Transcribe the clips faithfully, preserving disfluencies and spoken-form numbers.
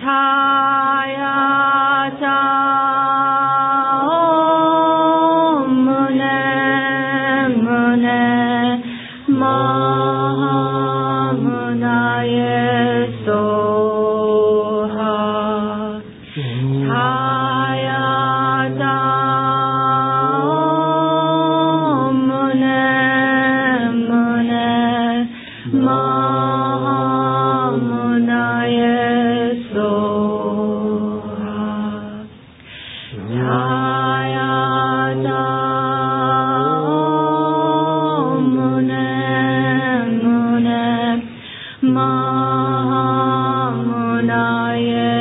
Tayata Om Mune Mune Mahamunaye Soha. Tayata Om Mune Mune Mahamunaye Soha. Tayata Om Mune Mune Mahamunaye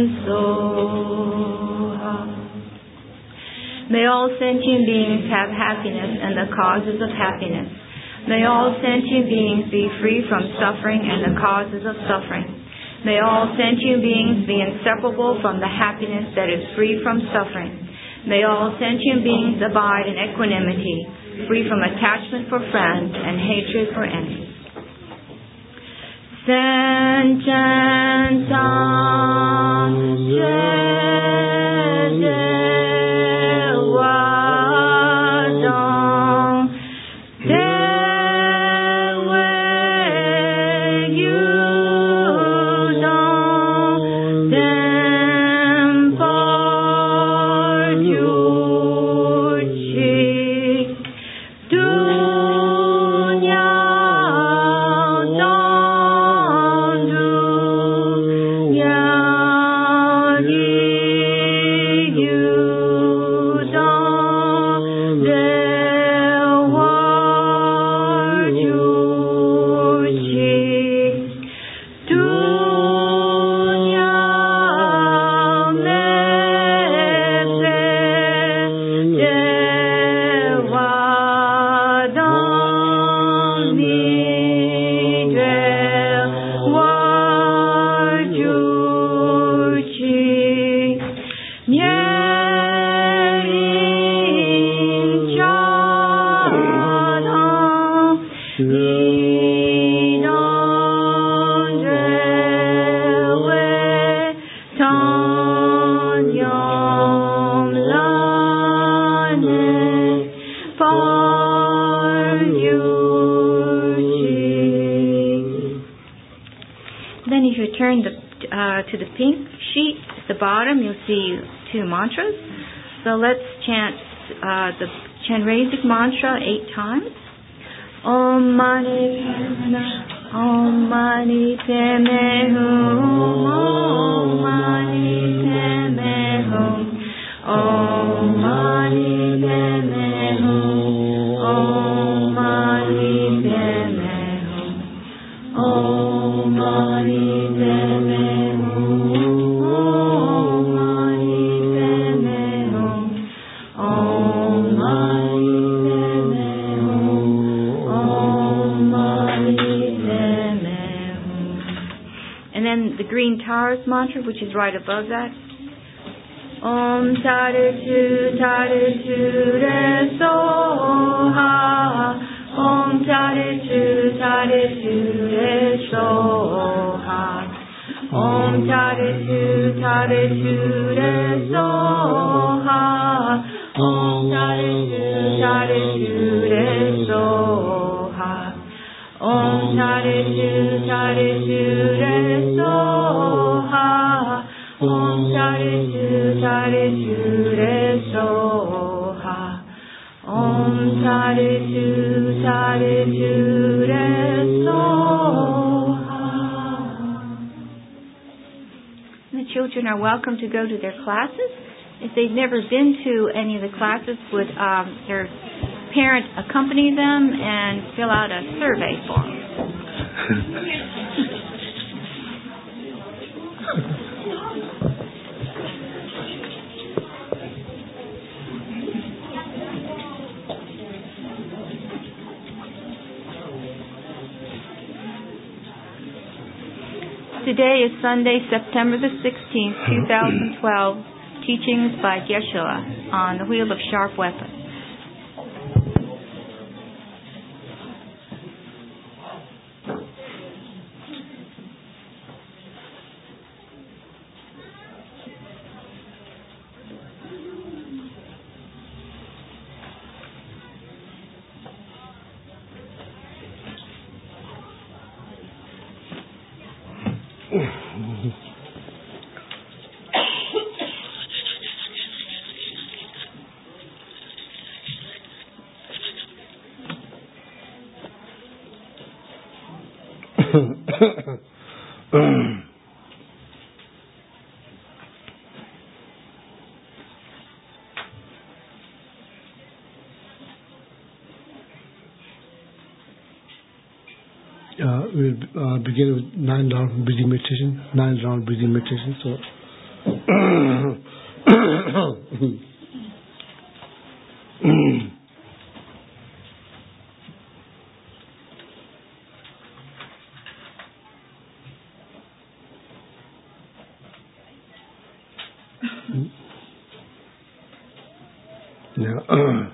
Soha. May all sentient beings have happiness and the causes of happiness. May all sentient beings be free from suffering and the causes of suffering. May all sentient beings be inseparable from the happiness that is free from suffering. May all sentient beings abide in equanimity, free from attachment for friends and hatred for enemies. Sentient Then if you turn the, uh, to the pink sheet at the bottom, you'll see two mantras. So let's chant uh, the Chenrezig mantra eight times. Om Mani Om Mani Padme Hum, Om Mani Padme Hum, Om Mani Padme Hum, Om Mani Padme Hum, Om Mani Padme Hum, Om Mani Padme Hum, Om Mani Padme Hum, Om Mani Padme Hum. And then the green Taurus mantra, which is right above that. Om Tadatu Tadatu Re Soha, Om Tadatu Tadatu Re Soha, Om Tadatu Tadatu Re Soha, Om Tadatu Tadatu Re Soha, Om Tadatu Tadatu Re Soha, Om Tadatu Tadatu Re Soha, Om Tadatu Tadatu Re Soha. The children are welcome to go to their classes. If they've never been to any of the classes, would um, their parent accompany them and fill out a survey form? Today is Sunday, September the sixteenth, two thousand twelve, teachings by Geshe-la on the Wheel of Sharp Weapons. Uh, we'll uh, begin with nine round breathing meditation. Nine round breathing meditation. So, yeah.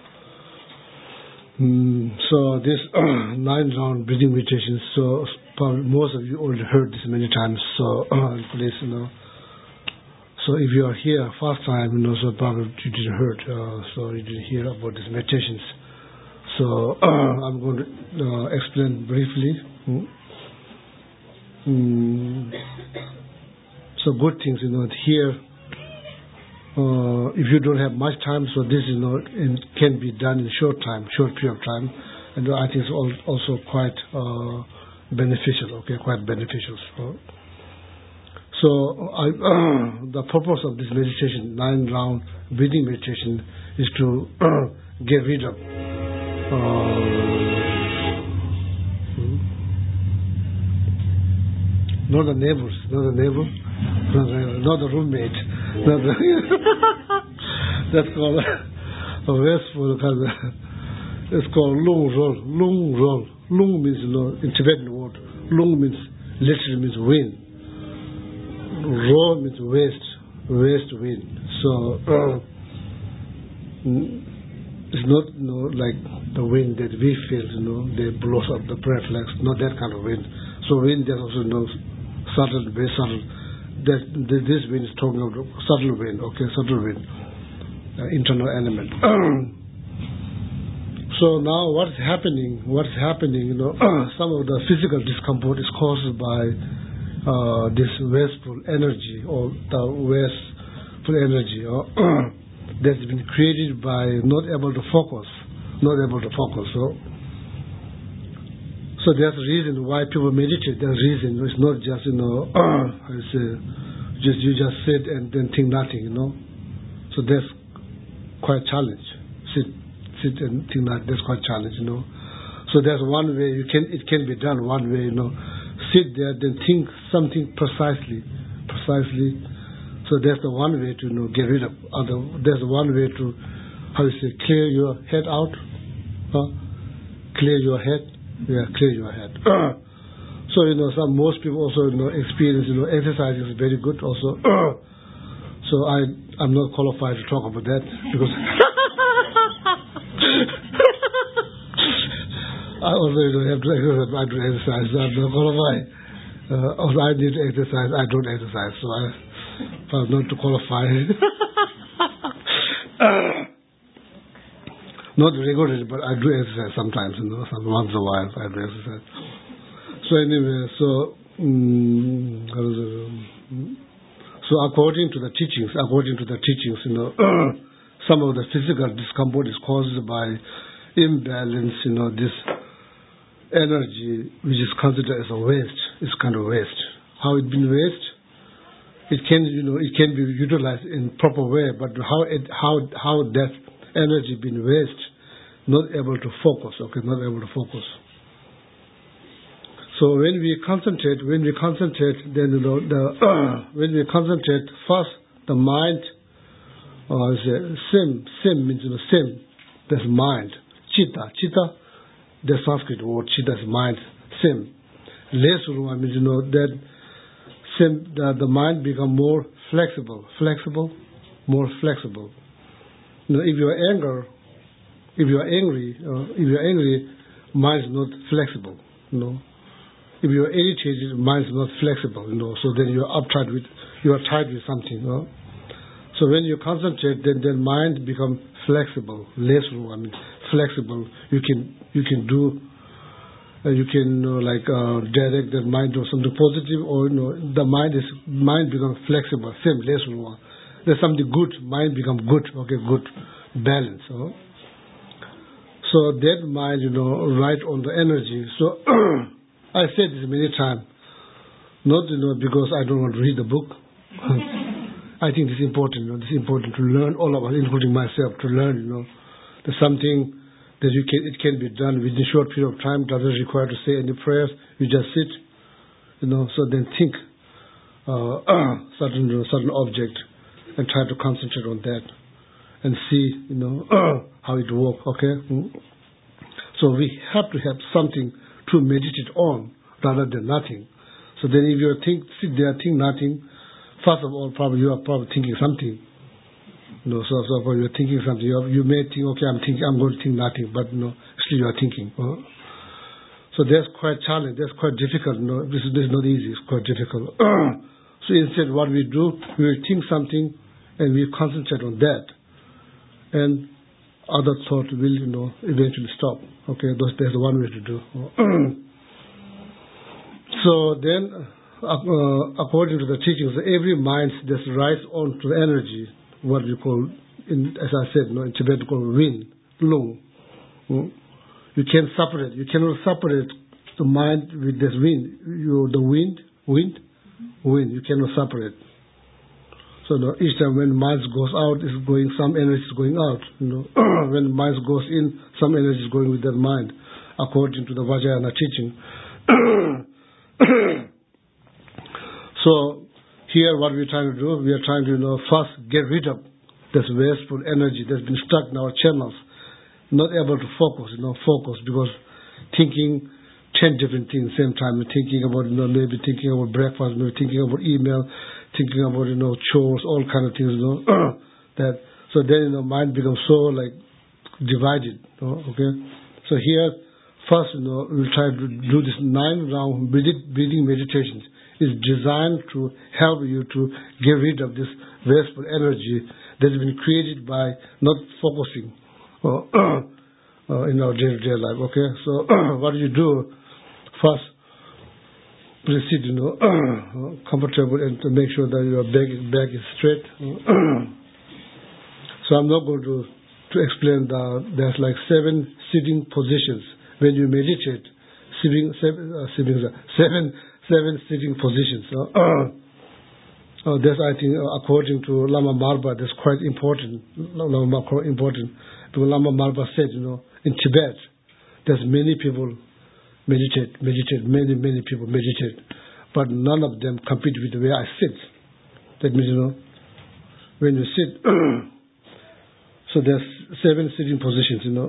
Mm, so this uh, nine round breathing meditation, so probably most of you already heard this many times, so uh, please, you know, so if you are here first time, you know, so probably you didn't heard, uh, so you didn't hear about these meditations. So uh, I'm going to uh, explain briefly. Mm. Mm. So good things, you know, here, Uh, if you don't have much time, so this is not in, can be done in short time, short period of time, and I think it's also quite uh, beneficial. Okay, quite beneficial. So, so I, uh, the purpose of this meditation, nine round breathing meditation, is to uh, get rid of uh, not the neighbors, not the neighbor, not the, not the roommate. Not the that's called a wasteful. It's called lung roll. Lung roll. Lung means, you know, in Tibetan word. Lung means literally means wind. Roll means waste. Waste wind. So uh, it's not, you know, like the wind that we feel, you know, they blows up the breath like not that kind of wind. So wind there's also, you know, subtle, very subtle. That this wind is talking about subtle wind, okay, subtle wind, uh, internal element. So now what's happening? What's happening? You know, some of the physical discomfort is caused by uh, this wasteful energy or the wasteful energy or that's been created by not able to focus, not able to focus. So, so there's a reason why people meditate. There's a reason. It's not just, you know, I say, just you just sit and then think nothing, you know. So that's quite a challenge. Sit, sit and think nothing. That's quite a challenge, you know. So there's one way you can. It can be done. One way, you know, sit there, then think something precisely, precisely. So that's the one way to, you know, get rid of other. There's one way to, how you say, clear your head out. Huh? Clear your head. Yeah, clear your head. So, you know, some most people also, you know, experience, you know, exercising is very good also. So I, I'm not qualified to talk about that because I also, you know, have to exercise. I do exercise. So I'm not qualified. Uh, also, I need to exercise. I don't exercise, so I, I'm not to qualify. Not regularly, but I do exercise sometimes, you know, some, once in a while I do exercise. So anyway, so, um, so according to the teachings, according to the teachings, you know, some of the physical discomfort is caused by imbalance, you know, this energy which is considered as a waste, is kind of waste. How it been waste? It can, you know, it can be utilized in proper way, but how it, how, how that energy been waste, not able to focus, okay, not able to focus. So when we concentrate, when we concentrate, then, you know, the, uh, when we concentrate, first the mind, uh, sim, sim means, you know, sim, that's mind. Chitta, chitta, the Sanskrit word, chitta is mind, sim. Lesuru means, you know, that sim, the, the mind become more flexible, flexible, more flexible. You know, if you are angry, if you are angry, uh, if you are angry, mind is not flexible. You know, if you are irritated, mind is not flexible. You know, so then you are uptight with, you are tied with something. You know? So when you concentrate, then then mind become flexible, less. I mean, flexible. You can you can do uh, you can, you know, like uh, direct the mind to something positive, or you know, the mind is mind becomes flexible, same lesson one. There's something good, mind becomes good, okay, good balance. Huh? So that mind, you know, right on the energy. So I said this many times, not you know because I don't want to read the book. I think this is important. You know, this is important to learn, all of us, including myself, to learn. You know, there's something that you can, it can be done within a short period of time. Doesn't require to say any prayers. You just sit, you know. So then think uh, certain you know, certain object and try to concentrate on that and see, you know, how it works. Okay. So we have to have something to meditate on rather than nothing. So then, if you think sit there, think nothing. First of all, probably you are probably thinking something. You know, so, so you're thinking something. You, have, you may think, okay, I'm thinking, I'm going to think nothing, but you know, still you are thinking. Huh? So that's quite challenging. That's quite difficult. You know, this is, this is not easy. It's quite difficult. So instead, what we do, we will think something, and we concentrate on that, and other thought will, you know, eventually stop. Okay, that's, that's the one way to do. So then. Uh, according to the teachings, every mind just rises on to the energy, what we call, in, as I said, you know, in Tibet, called wind, lung. Mm? You can separate. You cannot separate the mind with this wind. You, the wind, wind, wind. You cannot separate. So you know, each time when mind goes out, is going some energy is going out. You know, when mind goes in, some energy is going with that mind, according to the Vajrayana teaching. So here what we're trying to do, we are trying to you know, first get rid of this wasteful energy that's been stuck in our channels, not able to focus, you know, focus because thinking ten different things at the same time, thinking about, you know, maybe thinking about breakfast, maybe thinking about email, thinking about, you know, chores, all kind of things, you know, that, so then, you know, mind becomes so, like, divided, you know, okay? So here, first, you know, we'll try to do this nine round breathing meditations. Is designed to help you to get rid of this wasteful energy that has been created by not focusing uh, uh, in our day-to-day life. Okay, so what do you do? First, please sit, you know, comfortable and to make sure that your back, back is straight. So I'm not going to to explain the there's like seven sitting positions when you meditate. Sitting, seven, uh, sitting, seven. Seven sitting positions. Uh, uh, that's, I think, uh, according to Lama Marba, that's quite important. Lama Marba important because Lama Marba said, you know, in Tibet, there's many people meditate, meditate, many, many people meditate, but none of them compete with the way I sit. That means, you know, when you sit, so there's seven sitting positions, you know.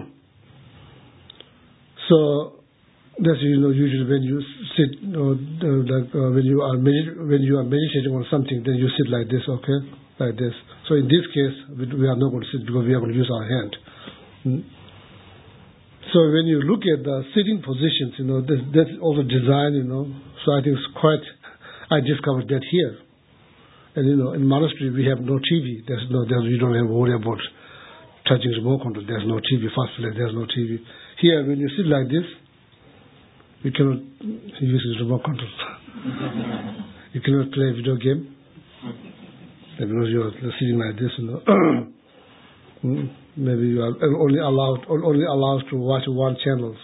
So. That's, you know, usually when you sit, you know, like uh, when you are medit- when you are meditating on something, then you sit like this, okay, like this. So in this case, we, we are not going to sit because we are going to use our hand. Mm. So when you look at the sitting positions, you know, that's, that's also designed, you know. So I think it's quite. I discovered that here, and you know, in monastery we have no T V. There's no, there's, we don't have to worry about touching remote control. There's no T V. First place, there's no T V. Here, when you sit like this. You cannot use the remote control. You cannot play a video game because you are sitting like this. You know. Maybe you are only allowed only allowed to watch one channel.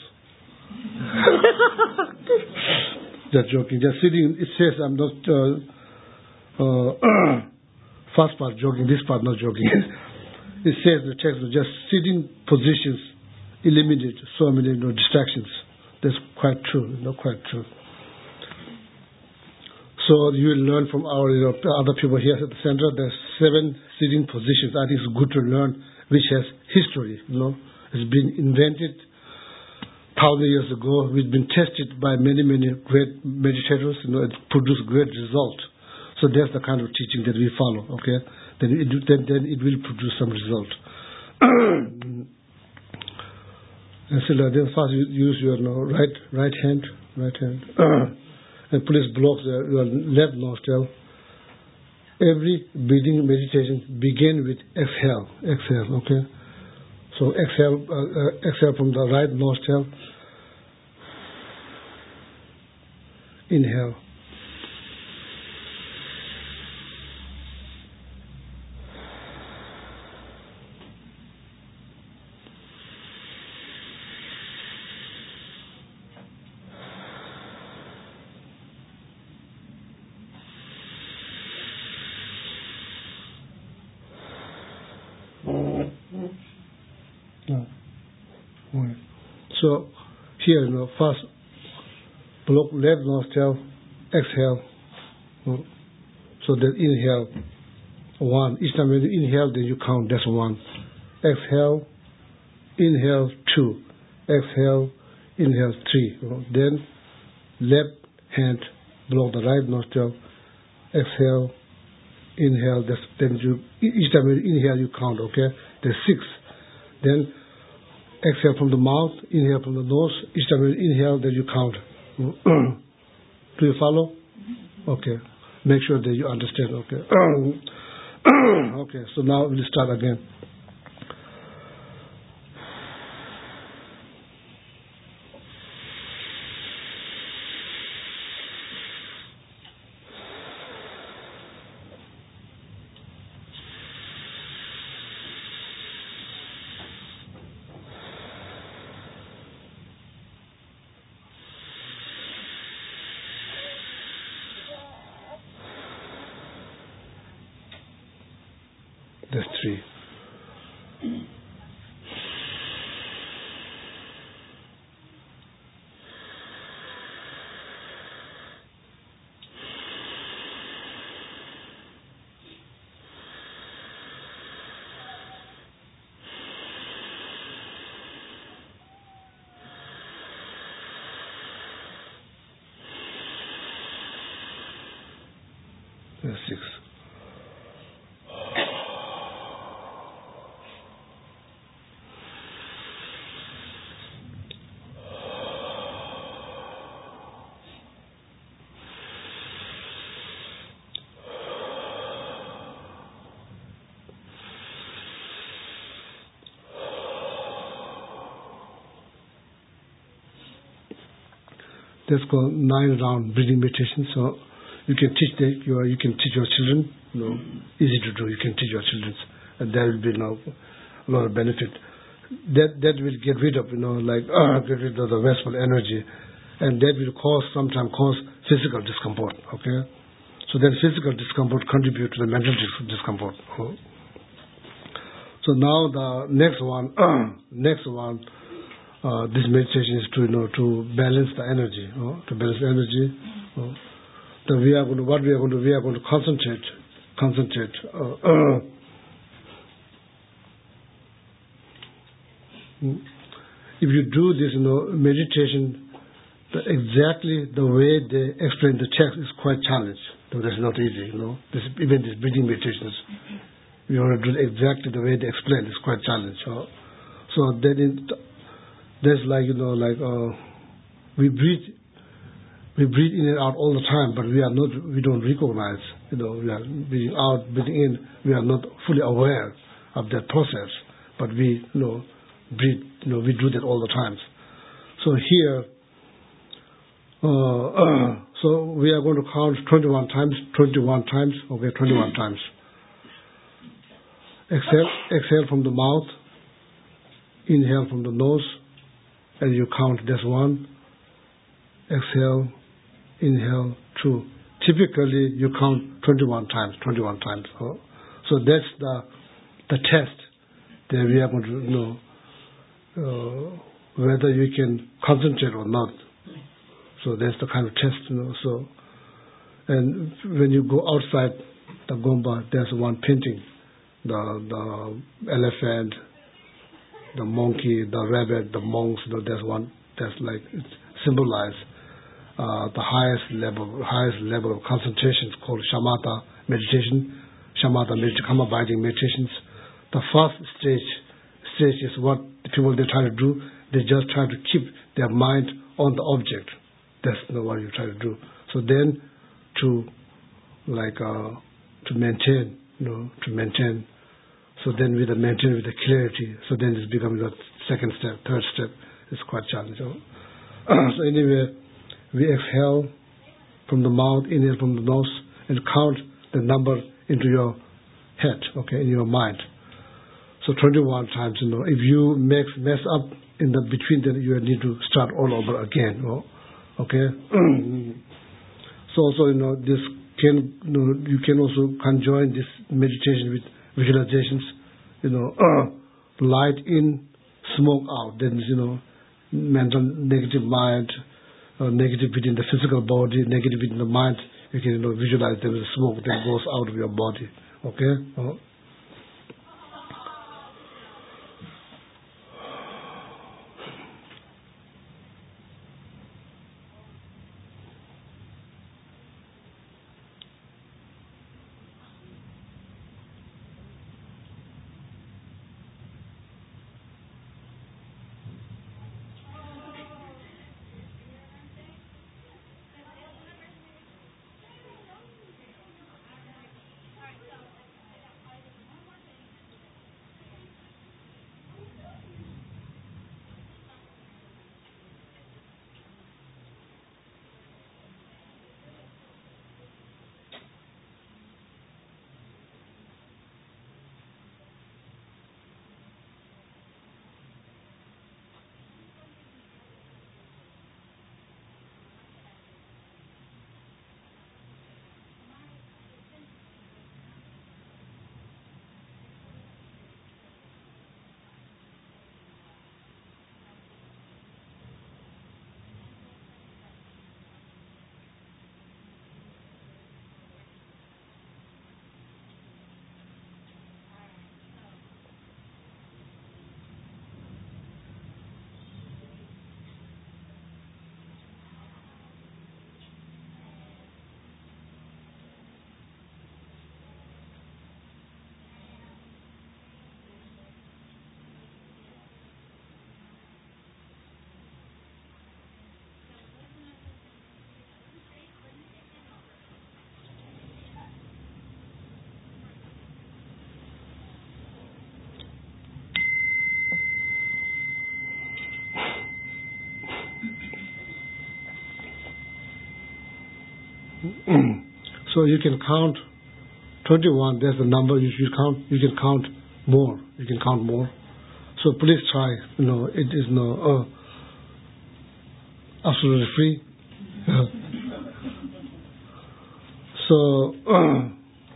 Just joking. Just sitting. It says I'm not. Uh, uh, first part joking. This part not joking. It says the text just sitting positions eliminate so many you know, distractions. That's quite true, you know, quite true. So you will learn from our you know, other people here at the center. There's seven sitting positions. I think it's good to learn, which has history. You know, it's been invented thousand years ago. It's been tested by many, many great meditators. You know, it produced great results. So that's the kind of teaching that we follow. Okay, then it then, then it will produce some result. And so then first you use your you know, right right hand, right hand, and please block the, your left nostril. Every breathing meditation begin with exhale, exhale. Okay, so exhale, uh, uh, exhale from the right nostril. Inhale. So here, you know, first block left nostril, exhale. So then inhale one. Each time when you inhale, then you count. That's one. Exhale, inhale two. Exhale, inhale three. Then left hand block the right nostril. Exhale, inhale. That's, then you each time when you inhale, you count. Okay, there's six. Then exhale from the mouth, inhale from the nose. Each time you inhale, then you count. Do you follow? Okay. Make sure that you understand. Okay. Okay. So now we'll start again. That's three. That's six. That's called nine round breathing meditation. So you can teach the, your you can teach your children. You know, easy to do. You can teach your children, and there will be you know, a lot of benefit. That that will get rid of you know like uh, get rid of the wasteful energy, and that will cause sometimes cause physical discomfort. Okay, so that physical discomfort contribute to the mental dis- discomfort. So now the next one, uh, next one. Uh, this meditation is to you know to balance the energy, uh, to balance the energy. Uh, then we are going to what we are going to we are going to concentrate, concentrate. Uh, uh, if you do this, you know, meditation, the, exactly the way they explain the text is quite challenged. So that's not easy, you know. This, even these breathing meditations, we want to do exactly the way they explain. It's quite challenged. Uh, so then. It, There's like, you know, like, uh, we breathe, we breathe in and out all the time, but we are not, we don't recognize, you know, we are breathing out, breathing in, we are not fully aware of that process, but we, you know, breathe, you know, we do that all the time. So here, uh, uh, so we are going to count twenty-one times, twenty-one times, okay, twenty-one times. Exhale, exhale from the mouth, inhale from the nose, and you count, that's one. Exhale, inhale, two. Typically, you count twenty-one times, twenty-one times. Oh. So that's the the test that we are going to know uh, whether you can concentrate or not. So that's the kind of test, you know. So, and when you go outside the Gomba, there's one painting, the the elephant, the monkey, the rabbit, the monks. You know, there's one that's like it symbolizes uh, the highest level, highest level of concentration. It's called shamatha meditation, shamatha meditation, karma abiding meditations. The first stage stage is what the people they try to do. They just try to keep their mind on the object. That's not what you try to do. So then, to like uh, to maintain, you know, to maintain. So then, with the maintain with the clarity. So then, it's becoming the second step, third step. It's quite challenging. So anyway, we exhale, from the mouth, inhale from the nose, and count the number into your head, okay, in your mind. So twenty-one times, you know. If you mess, mess up in the between, then you need to start all over again, you know, okay? So also, you know, this can, you know, you can also conjoin this meditation with visualizations, you know, uh, light in, smoke out. Then, you know, mental negative mind, uh, negativity in the physical body, negativity in the mind, you can, you know, visualize them as smoke that goes out of your body, okay? Uh, So you can count twenty-one, that's the number you should count. You can count more. You can count more. So please try. You know, it is no uh, absolutely free. Uh, so uh,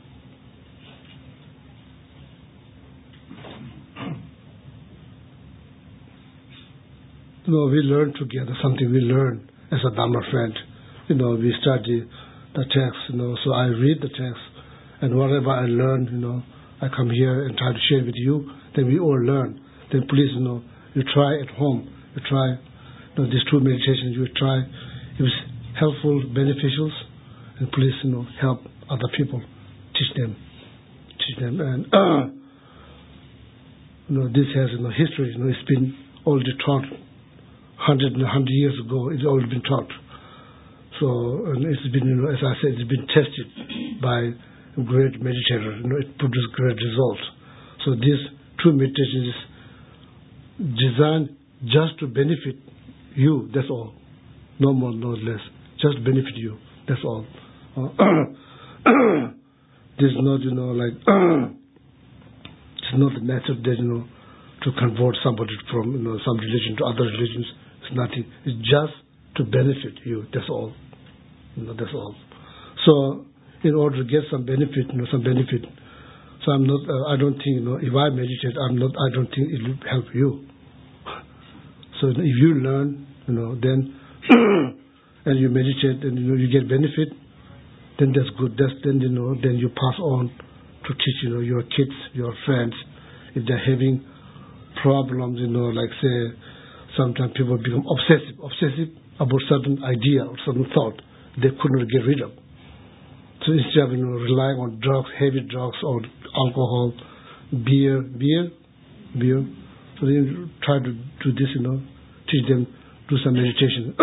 you know, we learn together something. We learn as a Dharma friend. You know, we study the text. You know, so I read the text, and whatever I learn, you know, I come here and try to share with you. Then we all learn. Then please, you know, you try at home. You try, you know, these two meditations. You try. It was helpful, beneficial, and please, you know, help other people. Teach them, teach them, and uh, you know, this has, you know, history. You know, it's been already taught hundred and hundred years ago. It's already been taught. So and it's been, you know, as I said, it's been tested by a great meditator. You know, it produced great results. So these two meditations is designed just to benefit you. That's all. No more, no less. Just benefit you. That's all. Uh, this is not, you know, like it's not the method that, you know, to convert somebody from, you know, some religion to other religions. It's nothing. It's just to benefit you. That's all. You know, that's all. So, in order to get some benefit, you know, some benefit. So I'm not. Uh, I don't think, you know, if I meditate, I'm not. I don't think it will help you. So if you learn, you know, then and you meditate, and you know you get benefit, then that's good. That's then you know then you pass on to teach, you know, your kids, your friends, if they're having problems, you know, like say. Sometimes people become obsessive, obsessive about certain idea or certain thought they could not get rid of. So instead of, you know, relying on drugs, heavy drugs or alcohol, beer, beer, beer, so they try to do this, you know, teach them, do some meditation.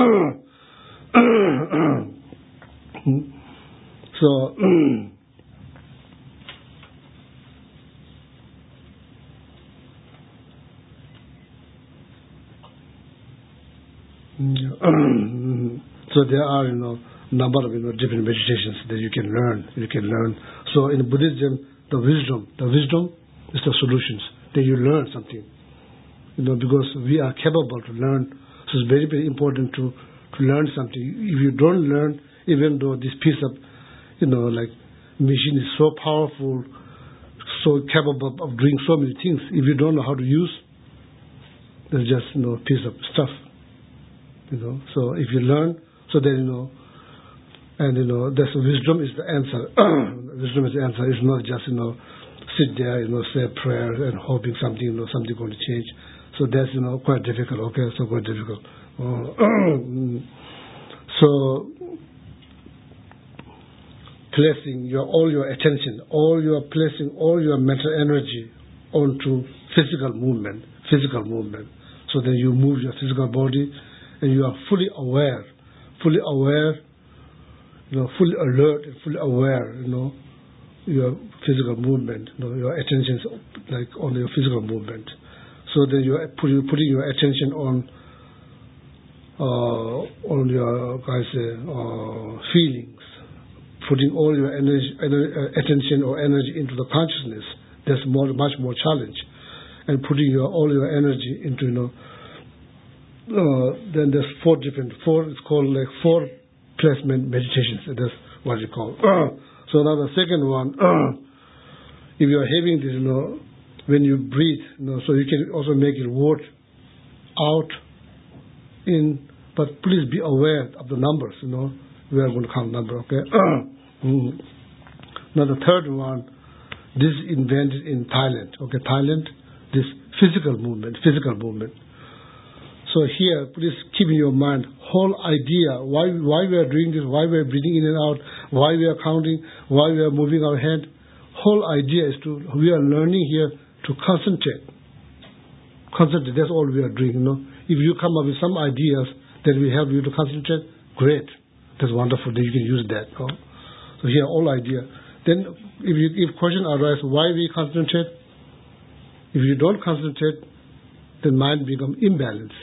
So, so there are, you know, number of you know different meditations that you can learn. You can learn. So in Buddhism, the wisdom, the wisdom is the solutions. That you learn something. You know, because we are capable to learn. So it's very, very important to, to learn something. If you don't learn, even though this piece of, you know, like machine is so powerful, so capable of doing so many things, if you don't know how to use, there's just, you know, piece of stuff. You know, so if you learn, so then, you know, and, you know, that's wisdom is the answer. Wisdom is the answer. It's not just, you know, sit there, you know, say a prayer and hoping something, you know, something going to change. So that's, you know, quite difficult. Okay, so quite difficult. Uh, so placing your all your attention, all your placing all your mental energy onto physical movement, physical movement. So then you move your physical body, and you are fully aware, fully aware, you know, fully alert and fully aware, you know, your physical movement, you know, your attention is like on your physical movement. So then you are putting, putting your attention on uh, on your guys uh, feelings, putting all your energy, energy, attention or energy into the consciousness. That's more, much more challenge, and putting your all your energy into, you know. Uh, then there's four different four. It's called like four placement meditations. That's what you call. Uh, so now the second one, uh, if you are having this, you know, when you breathe, you know, so you can also make it word out, in, but please be aware of the numbers. You know, we are going to count number. Okay. Uh, mm. Now the third one, this is invented in Thailand. Okay, Thailand. This physical movement, physical movement. So here, please keep in your mind whole idea why why we are doing this, why we are breathing in and out, why we are counting, why we are moving our hand. Whole idea is to we are learning here to concentrate. Concentrate. That's all we are doing. You know, if you come up with some ideas that will help you to concentrate, great. That's wonderful. That you can use that. No? So here, all idea. Then, if you, if question arises, why we concentrate? If you don't concentrate, then mind becomes imbalanced.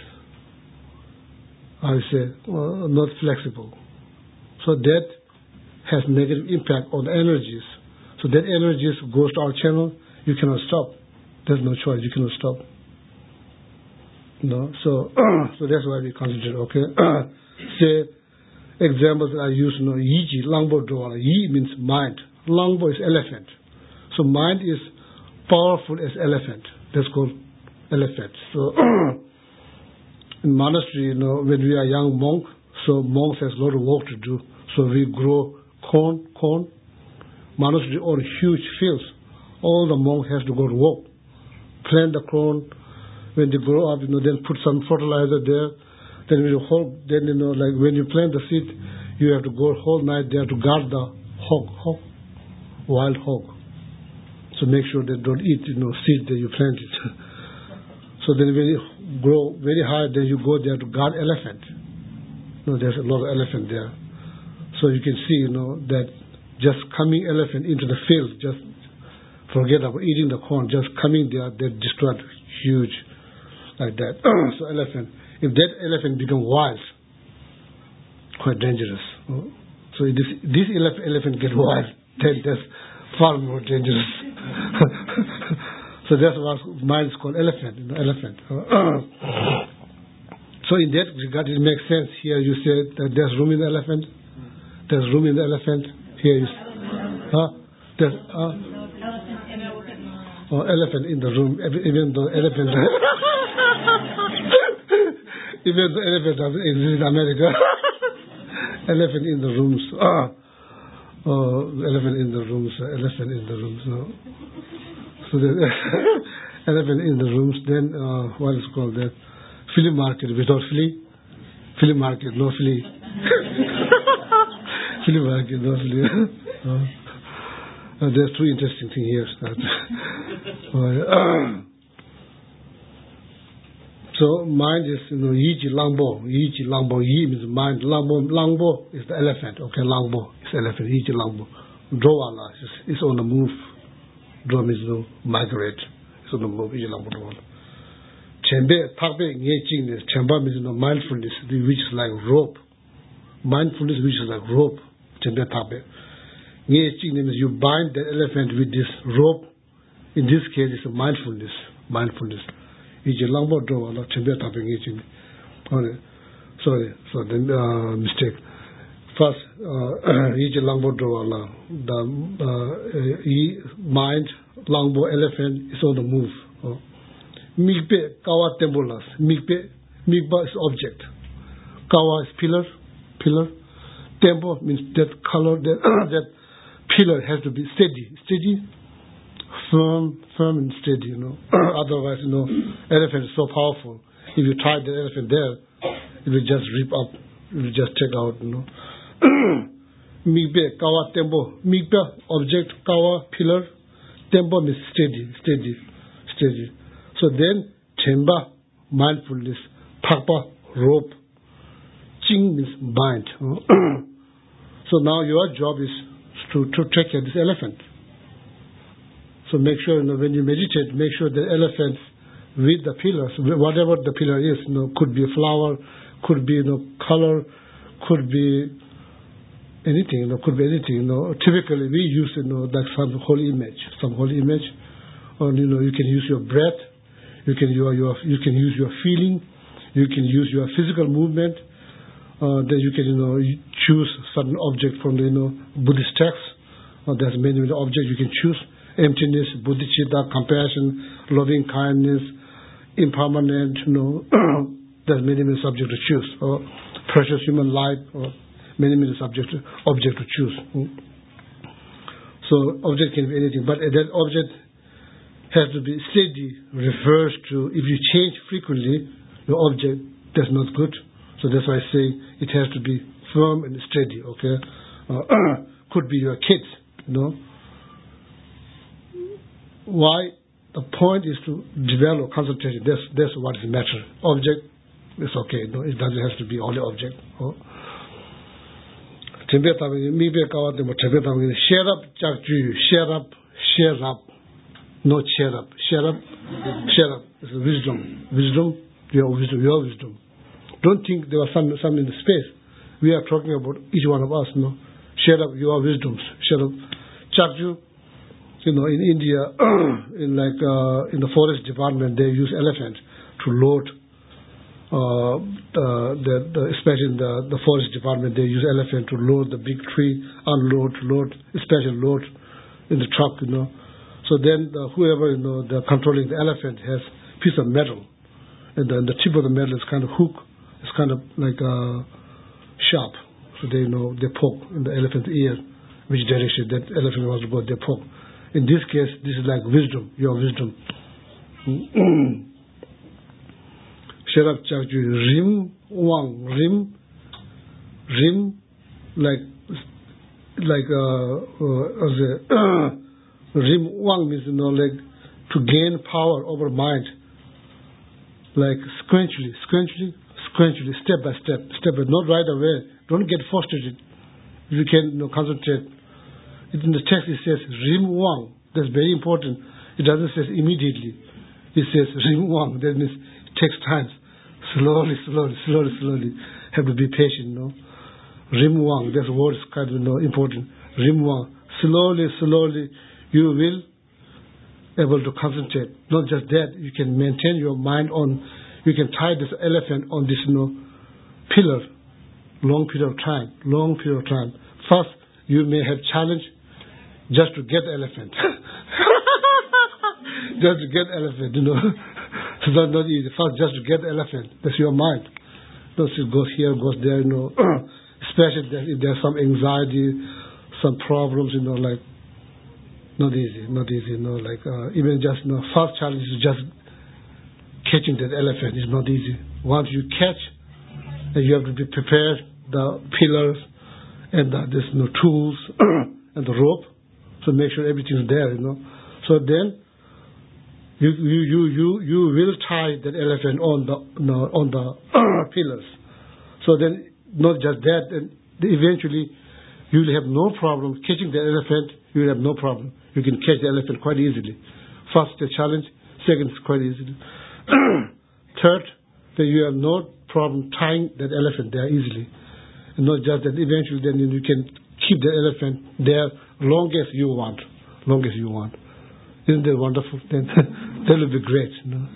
I say, well, not flexible. So that has negative impact on the energies. So that energies goes to our channel, you cannot stop. There's no choice, you cannot stop. No, so so that's why we concentrate, okay? Say, examples that I use, you know, Yiji, Langbo Doa. Yi means mind. Langbo is elephant. So mind is powerful as elephant. That's called elephant. So in monastery, you know, when we are young monk, so monks has a lot of work to do. So we grow corn, corn. Monastery own huge fields. All the monk has to go to work, plant the corn. When they grow up, you know, then put some fertilizer there. Then when you hold, then you know, like when you plant the seed, you have to go whole night there to guard the hog, hog, wild hog. So make sure they don't eat, you know, seed that you planted. So then when you grow very high, then you go there to guard elephant. You know, there's a lot of elephant there. So you can see, you know, that just coming elephant into the field, just forget about eating the corn, just coming there, they destroy huge like that. So elephant, if that elephant become wild, quite dangerous. So if this, this elephant, elephant get wild, then that's far more dangerous. So that's what mind is called elephant, you know, elephant. So in that regard, it makes sense. Here you say that there's room in the elephant. There's room in the elephant. Here is, huh? There's, uh, oh, elephant in the room. Even though elephant, even though elephant doesn't exist in America, elephant in the rooms. Ah, oh, elephant in the rooms. Elephant in the rooms. No. So the elephant in the rooms. Then uh, what is called that? Flea market without flea. Flea market, no flea. Flea market, no flea. uh, uh, there's two interesting things here. uh, so mind is, you know, Yiji Langbo. Yiji Langbo. Yi means mind. Langbo. Langbo is the elephant. Okay, Langbo is elephant. Yiji Langbo. Drawala is, is on the move. Draw means, you know, migrate. It's on the move. Yiji Langbo Drawala. Chembe, Takbe, Nye Jing, Chemba means, you know, mindfulness, which is like rope. mindfulness, which is like rope. You bind the elephant with this rope. In this case, it's a mindfulness. Mindfulness. Sorry, so the uh, mistake. First, each longbow draw the mind longbow elephant is on the move. Mikpe kawa tembolas. Mikpe mikba is object. Kawa is pillar. Pillar. Tempo means that color. That that pillar has to be steady. Steady. Firm, firm and steady. You know. Otherwise, you know, elephant is so powerful. If you tie the elephant there, it will just rip up. It will just take out. You know. Mikbe kawa tempo. Mikbe object. Kawa pillar. Tempo means steady, steady, steady. So then, temba, mindfulness, pakpa, rope, ching means bind. So now your job is to, to take care of this elephant. So make sure, you know, when you meditate, make sure the elephant with the pillars, whatever the pillar is, you know, could be a flower, could be, you know, color, could be anything, you know, could be anything, you know. Typically we use, you know, like some holy image, some holy image, or, you know, you can use your breath, you can, your, your, you can use your feeling, you can use your physical movement, uh, then you can, you know, choose certain object from the, you know, Buddhist text, uh, there's many, many objects you can choose, emptiness, bodhicitta, compassion, loving kindness, impermanent, you know, there's many, many subjects to choose, or precious human life, or many, many subjects, object to choose. So object can be anything, but that object has to be steady, refers to, if you change frequently, the object, that's not good. So that's why I say it has to be firm and steady, okay? Uh, could be your kids, you know. Why? The point is to develop concentration. That's, that's what is the matter. Object is okay, no, it doesn't have to be only object. Oh. Share up, share up, share up. Not share up. Share up, share up. It's wisdom. Wisdom, your wisdom, your wisdom. Don't think there was some, some in the space. We are talking about each one of us, no? Share up your wisdoms. Share up. Chakju, you know, in India, in like, uh, in the forest department, they use elephant to load. Uh, uh, the, the, especially in the, the forest department, they use elephant to load the big tree, unload, load, especially load in the truck, you know. So then the, whoever, you know, they're controlling the elephant has a piece of metal, and then the tip of the metal is kind of hook, it's kind of like uh, sharp. So they, you know, they poke in the elephant's ear, which direction that elephant wants to go, they poke. In this case, this is like wisdom, your wisdom. Sherab Chakju, Rim, Wang, Rim, Rim, like, like, uh, uh, as a, uh, Rim, Wang means, you know, like, to gain power over mind. Like, sequentially, sequentially, sequentially, step by step, step by, not right away. Don't get frustrated. You can, you know, concentrate. In the text it says, Rim, Wang. That's very important. It doesn't say immediately. It says, Rim, Wang. That means it takes time. Slowly, slowly, slowly, slowly. Have to be patient, no? Rim Wang, that word is kind of, you know, important. Rim Wang. Slowly, slowly, you will able to concentrate. Not just that, you can maintain your mind on, you can tie this elephant on this, you know, pillar, long period of time, long period of time. First, you may have challenge just to get the elephant. Just to get elephant, you know. It's not, not easy. First, just to get the elephant. That's your mind. Don't it goes here, goes there, you know. Especially if there's some anxiety, some problems, you know, like, not easy, not easy, you know, like, uh, even just, you know, first challenge is just catching that elephant. It's not easy. Once you catch, then you have to be prepared, the pillars, and the, this, you know, tools, and the rope, so make sure everything's there, you know. So then, You you you you you will tie that elephant on the no, on the pillars. So then, not just that, and eventually, you will have no problem catching the elephant. You will have no problem. You can catch the elephant quite easily. First, the challenge. Second, quite easily. Third, that you have no problem tying that elephant there easily. And not just that, eventually then you can keep the elephant there long as you want. Long as you want. Isn't that wonderful? Then that will be great. You know?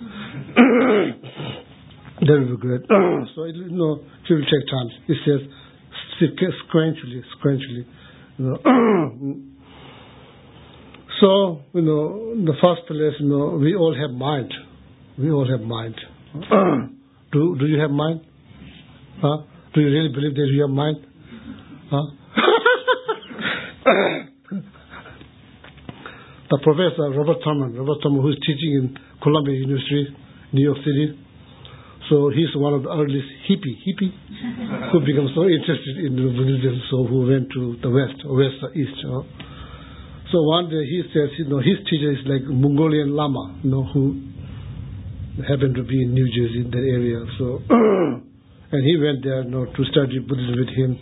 That will be great. So it, you know, it will take time. It says sequentially, sequentially. You know. So, you know, in the first place, you know, we all have mind. We all have mind. do do you have mind? Huh? Do you really believe that you have mind? Huh? The professor, Robert Thurman, Robert Thurman, who is teaching in Columbia University, New York City. So he's one of the earliest hippie, hippie, who became so interested in Buddhism, so who went to the west, or west or east. You know. So one day he says, you know, his teacher is like Mongolian Lama, you know, who happened to be in New Jersey, that area. So, and he went there, you know, to study Buddhism with him.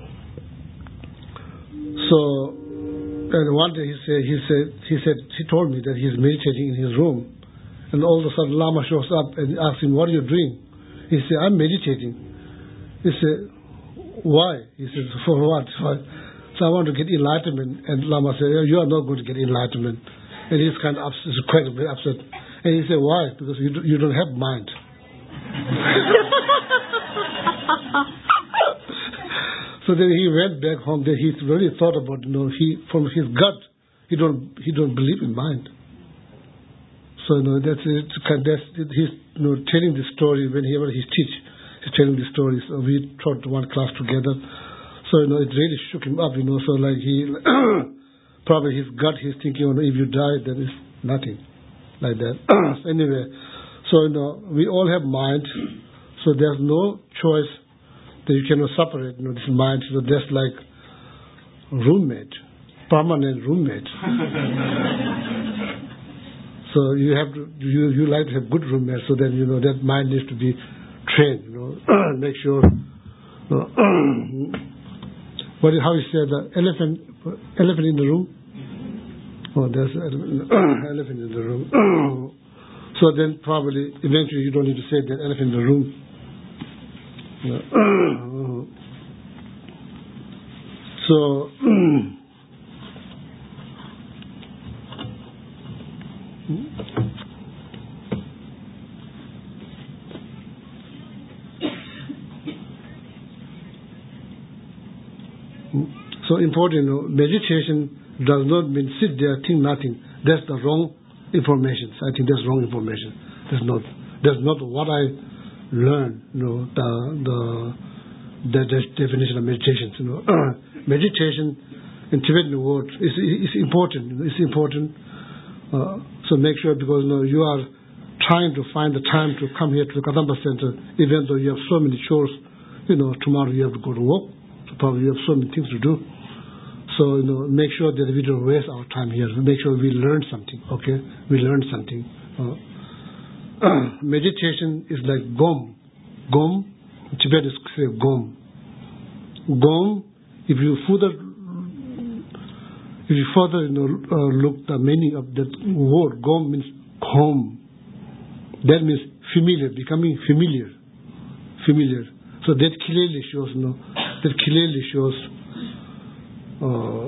So, and one day he said, he said, he said, he told me that he's meditating in his room, and all of a sudden Lama shows up and asks him, "What are you doing?" He said, "I'm meditating." He said, "Why?" He said, "For what?" So I want to get enlightenment. And Lama said, "You are not going to get enlightenment." And he's kind of upset, quite upset. And he said, "Why?" Because you do, you don't have mind. So then he went back home. Then he really thought about, you know, he from his gut, he don't he don't believe in mind. So you know that's it. That's it, he's you know telling the story whenever he teach. He's telling the story. So we taught one class together. So you know it really shook him up. You know, so like he probably his gut, he's thinking, oh, no, if you die, then it's nothing like that. So anyway, so you know we all have mind. So there's no choice that you cannot separate, you know, this mind. So that's like roommate, permanent roommate. So you have to, you you like to have good roommates. So then you know that mind needs to be trained. You know, make sure. You know, what how you say the elephant elephant in the room? Oh, there's an elephant in the room. So then probably eventually you don't need to say that elephant in the room. So so important, you know, meditation does not mean sit there, think nothing. That's the wrong information. I think that's wrong information. That's not that's not what I learned, you know, the the the, the definition of meditation. You know, meditation in Tibetan word is is important. It's important. Uh, so make sure, because you know you are trying to find the time to come here to the Kadamba Center, even though you have so many chores. You know, tomorrow you have to go to work. So probably you have so many things to do. So you know, make sure that we don't waste our time here. Make sure we learn something. Okay, we learn something. Uh, meditation is like gom. Gom, in Tibet is say gom. Gom, if you further, if you further you know, uh, look the meaning of that word, gom means home. That means familiar, becoming familiar. Familiar. So that clearly shows, you know, that clearly shows uh,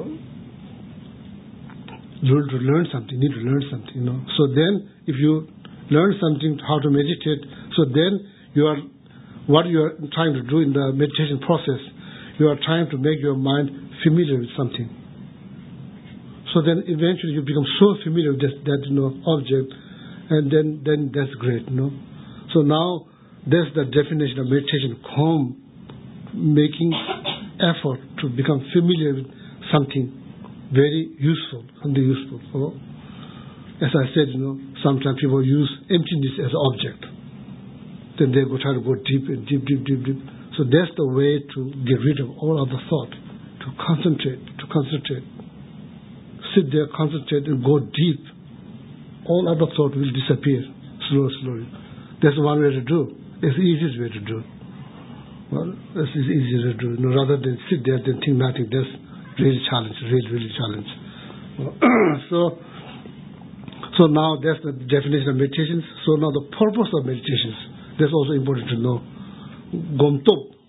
you need to learn something, need to learn something, you know. So then, if you learn something, how to meditate, so then you are, what you are trying to do in the meditation process, you are trying to make your mind familiar with something. So then eventually you become so familiar with that, that you know, object, and then, then that's great, you know. So now, that's the definition of meditation, calm, making effort to become familiar with something very useful, something useful. So, as I said, you know, sometimes people use emptiness as an object. Then they go try to go deep and deep, deep, deep, deep. So that's the way to get rid of all other thought, to concentrate, to concentrate. Sit there, concentrate, and go deep. All other thought will disappear, slowly, slowly. That's one way to do. It's the easiest way to do. Well, that's the easiest way to do. You know, rather than sit there and think nothing, that's really challenge, really, really challenge. Well, so, so now that's the definition of meditations. So now the purpose of meditations, that's also important to know. Gomtop,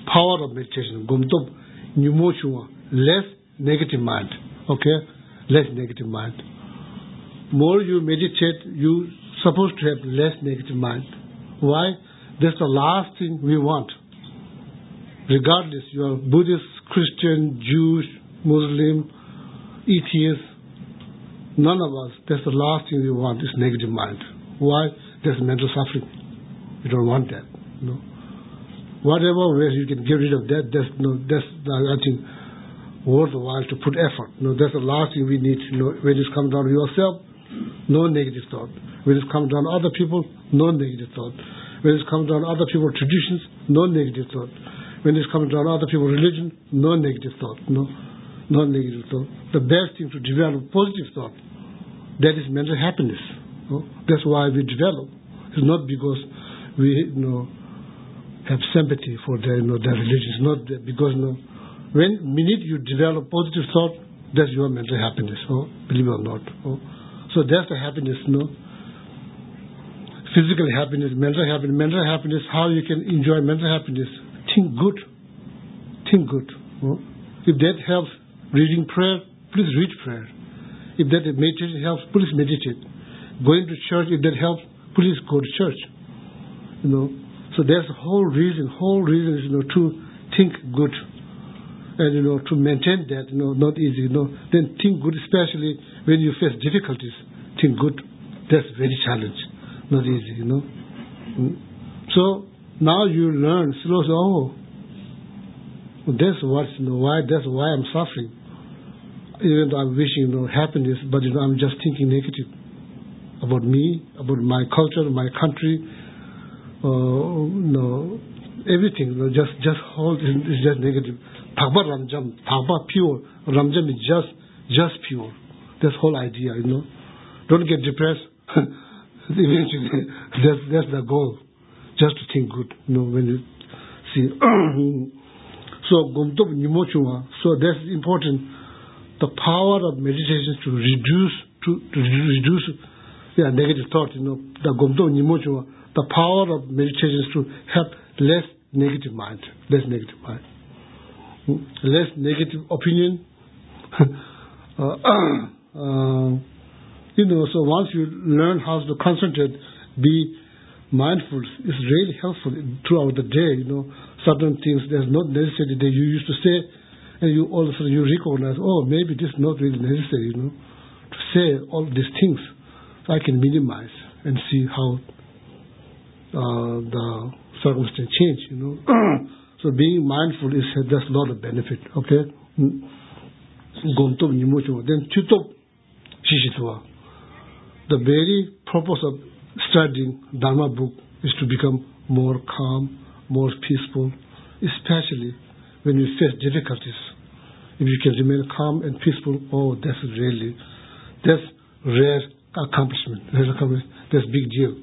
power of meditation. Gomtop nyumochua, less negative mind. Okay? Less negative mind. More you meditate, you supposed to have less negative mind. Why? That's the last thing we want. Regardless, you are Buddhist, Christian, Jewish, Muslim, atheist, none of us, that's the last thing we want is negative mind. Why? There's mental suffering. You don't want that. No. Whatever ways you can get rid of that, that's, no, that's I think, worthwhile to put effort. No, that's the last thing we need. You know, when it comes down to yourself, no negative thought. When it comes down to other people, no negative thought. When it comes down to other people's traditions, no negative thought. When it comes down to other people's religion, no negative thought. No, no negative thought. The best thing to develop positive thought, that is mental happiness. No? That's why we develop. It's not because we you know, have sympathy for their, you know, their religion. It's not that because you know, when minute you develop positive thought, that's your mental happiness. Oh, believe it or not. Oh. So that's the happiness. No. Physical happiness, mental happiness. Mental happiness, how you can enjoy mental happiness. Think good. Think good. Oh. If that helps reading prayer, please read prayer. If that meditation helps, please meditate. Going to church, if that helps, please go to church. You know. So that's the whole reason. Whole reason is you know to think good. And you know, to maintain that, you know, not easy, you know. Then think good, especially when you face difficulties. Think good. That's very challenging. Not easy, you know. Mm. So now you learn slowly. Oh, that's what you know. Why? That's why I'm suffering. Even though I'm wishing you know happiness, but you know I'm just thinking negative about me, about my culture, my country. Uh, you know, everything. You know, just just whole is, is just negative. Thakpa Ramjam, Thakpa pure. Ramjam is just just pure. That's whole idea, you know. Don't get depressed. Eventually, that's that's the goal. Just to think good, you know, when you see. So Gomtop Nyumochua. So that's important. The power of meditation to reduce to, to reduce yeah, negative thought, you know. The Gomtop Nyumochua. The power of meditation is to have less negative mind. Less negative mind. Less negative opinion. uh, uh, you know, so once you learn how to concentrate, be mindful, it's really helpful throughout the day. You know, certain things that's not necessary that you used to say, and you all of a sudden you recognize, oh, maybe this is not really necessary. You know, to say all these things, so I can minimize and see how uh, the circumstance change. You know. So being mindful is there's a lot of benefit. Okay. Gomtop Nyumochua. Then Chutop Shishitwa. The very purpose of studying Dharma book is to become more calm, more peaceful, especially when you face difficulties. If you can remain calm and peaceful, oh, that's really, that's rare accomplishment. Rare accomplishment. That's big deal.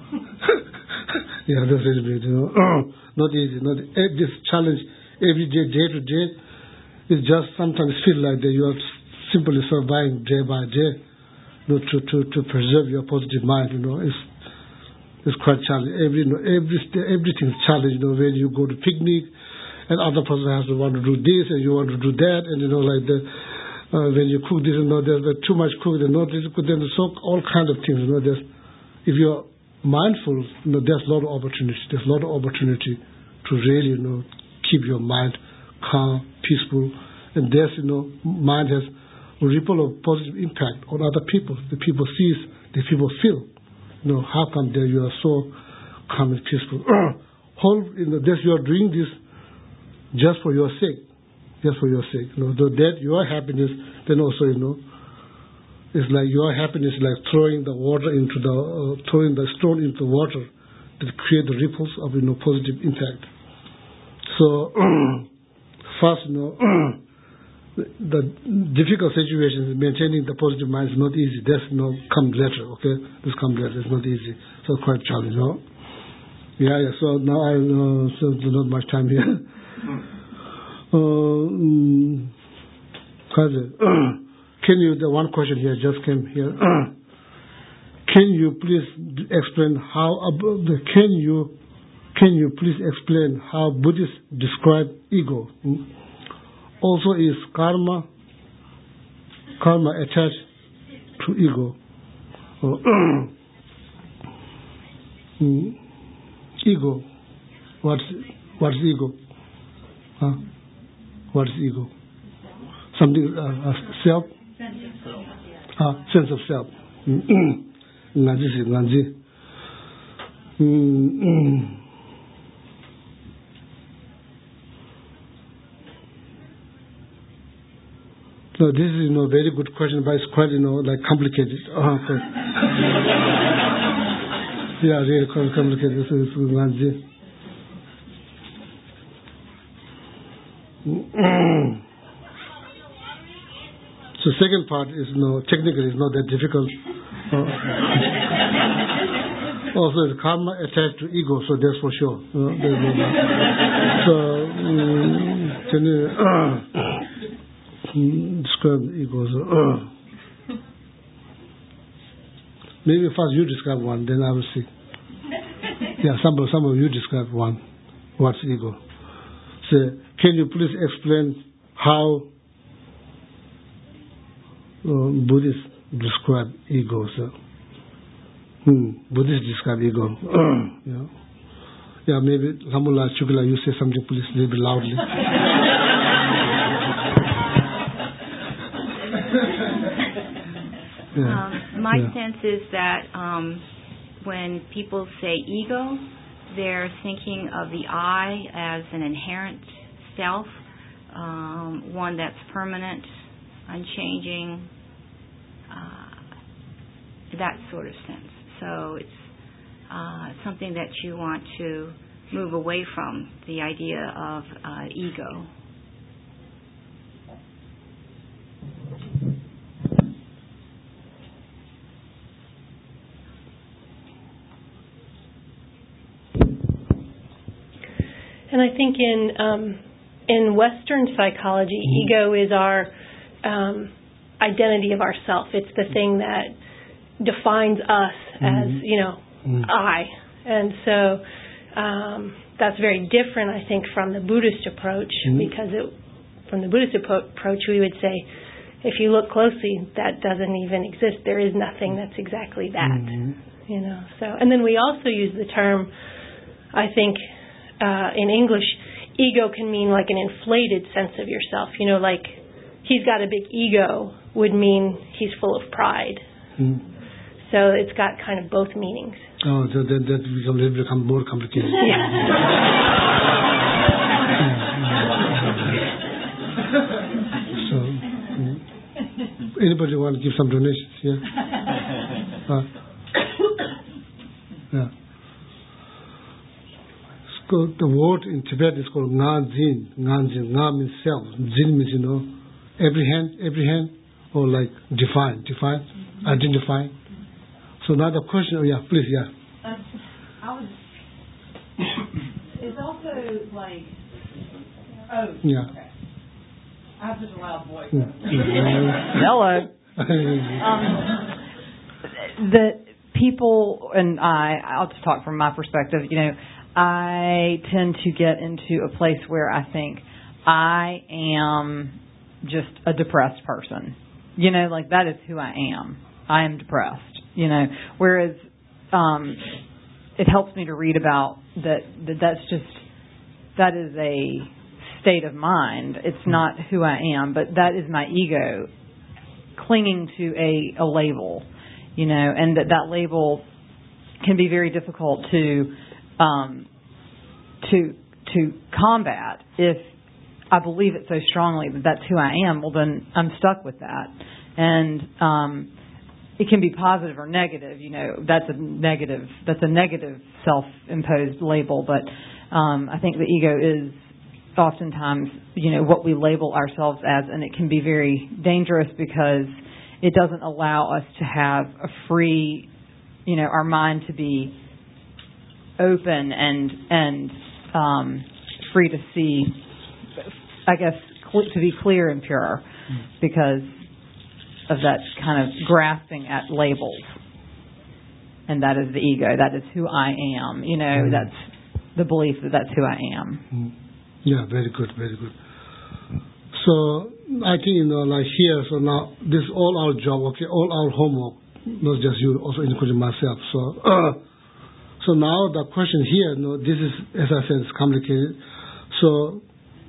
Yeah, that's really big, you know. Not easy. Not this challenge every day, day to day, it just sometimes feel like that you are simply surviving day by day. You know, to, to, to preserve your positive mind, you know, it's it's quite challenging. Every you know, every everything's challenging. You know, when you go to picnic, and other person has to want to do this, and you want to do that, and you know, like the uh, when you cook this, you know, there's too much cook, there's not this, then so all kind of things. You know, there's if you're mindful, you know, there's a lot of opportunity. There's a lot of opportunity to really, you know, keep your mind calm, peaceful, and there's, you know, mind has a ripple of positive impact on other people. The people sees, the people feel. You know, how come there you are so calm and peaceful? Whole, you know, this you are doing this just for your sake, just for your sake. You know, though that your happiness, then also, you know, it's like your happiness is like throwing the water into the, uh, throwing the stone into the water to create the ripples of, you know, positive impact. So, first, you know, the difficult situations, maintaining the positive mind is not easy. That's you know, come later, okay? This comes later. It's not easy. So quite challenging, no? Yeah, yeah. So now I uh, so there's not much time here. uh, um, can you? The one question here just came here. Can you please explain how? Can you can you please explain how Buddhists describe ego? Hmm? Also, is karma karma attached to ego? Or hmm? Ego. What's what's ego? Huh? What is ego? Something uh, uh, self. Ah, sense of self. Ngaji si ngaji. So this is, you know, a very good question, but it's quite, you know, like complicated. Uh, okay. Yeah, really quite complicated. This is ngaji. So second part is, you know, technically it's not that difficult. Uh, also, the karma attached to ego, so that's for sure. You know, there's no doubt. So, um, can you uh, describe the ego? So, uh, maybe first you describe one, then I will see. Yeah, some of, some of you describe one. What's ego? So, can you please explain how uh, Buddhists describe ego? So, hmm, Buddhists describe ego. yeah. yeah, maybe Lamula Chukla, you say something, please, a little bit loudly. yeah. um, my yeah. sense is that um, when people say ego, they're thinking of the I as an inherent self, um, one that's permanent, unchanging, uh, that sort of sense. So it's uh, something that you want to move away from, the idea of uh, ego. And I think in um, in Western psychology, mm-hmm. ego is our um, identity of ourself. It's the thing that defines us mm-hmm. as, you know, mm-hmm. I. And so um, that's very different, I think, from the Buddhist approach, mm-hmm. because it, from the Buddhist approach, we would say, if you look closely, that doesn't even exist. There is nothing that's exactly that. Mm-hmm. You know. So, and then we also use the term, I think, Uh, in English, ego can mean like an inflated sense of yourself. You know, like he's got a big ego would mean he's full of pride. Mm. So it's got kind of both meanings. Oh, so that that become become more complicated. Yeah. So, mm. anybody want to give some donations? Yeah. Uh, yeah. The word in Tibet is called Nga Jin. Nga Jin. Nga means self. Jin means, you know, apprehend, apprehend, or like define, define, mm-hmm. identify. So now the question, oh yeah, please, yeah. Um, I was, it's also like, oh, yeah. Okay. I have such a loud voice. Hello. um, the people, and I, I'll just talk from my perspective, you know, I tend to get into a place where I think I am just a depressed person. You know, like that is who I am. I am depressed, you know, whereas um, it helps me to read about that, that that's just, that is a state of mind. It's not who I am, but that is my ego clinging to a, a label, you know, and that that label can be very difficult to Um, to to combat. If I believe it so strongly that that's who I am, well then I'm stuck with that, and um, it can be positive or negative. You know, that's a negative. That's a negative self-imposed label. But um, I think the ego is oftentimes, you know, what we label ourselves as, and it can be very dangerous because it doesn't allow us to have a free, you know, our mind to be open and and um, free to see, I guess, cl- to be clear and pure, because of that kind of grasping at labels, and that is the ego. That is who I am. You know, that's the belief that that's who I am. Mm. Yeah, very good, very good. So I think, you know, like here, so now this is all our job, okay, all our homework, not just you, also including myself. So, uh, so now the question here, you know, this is, as I said, it's complicated. So,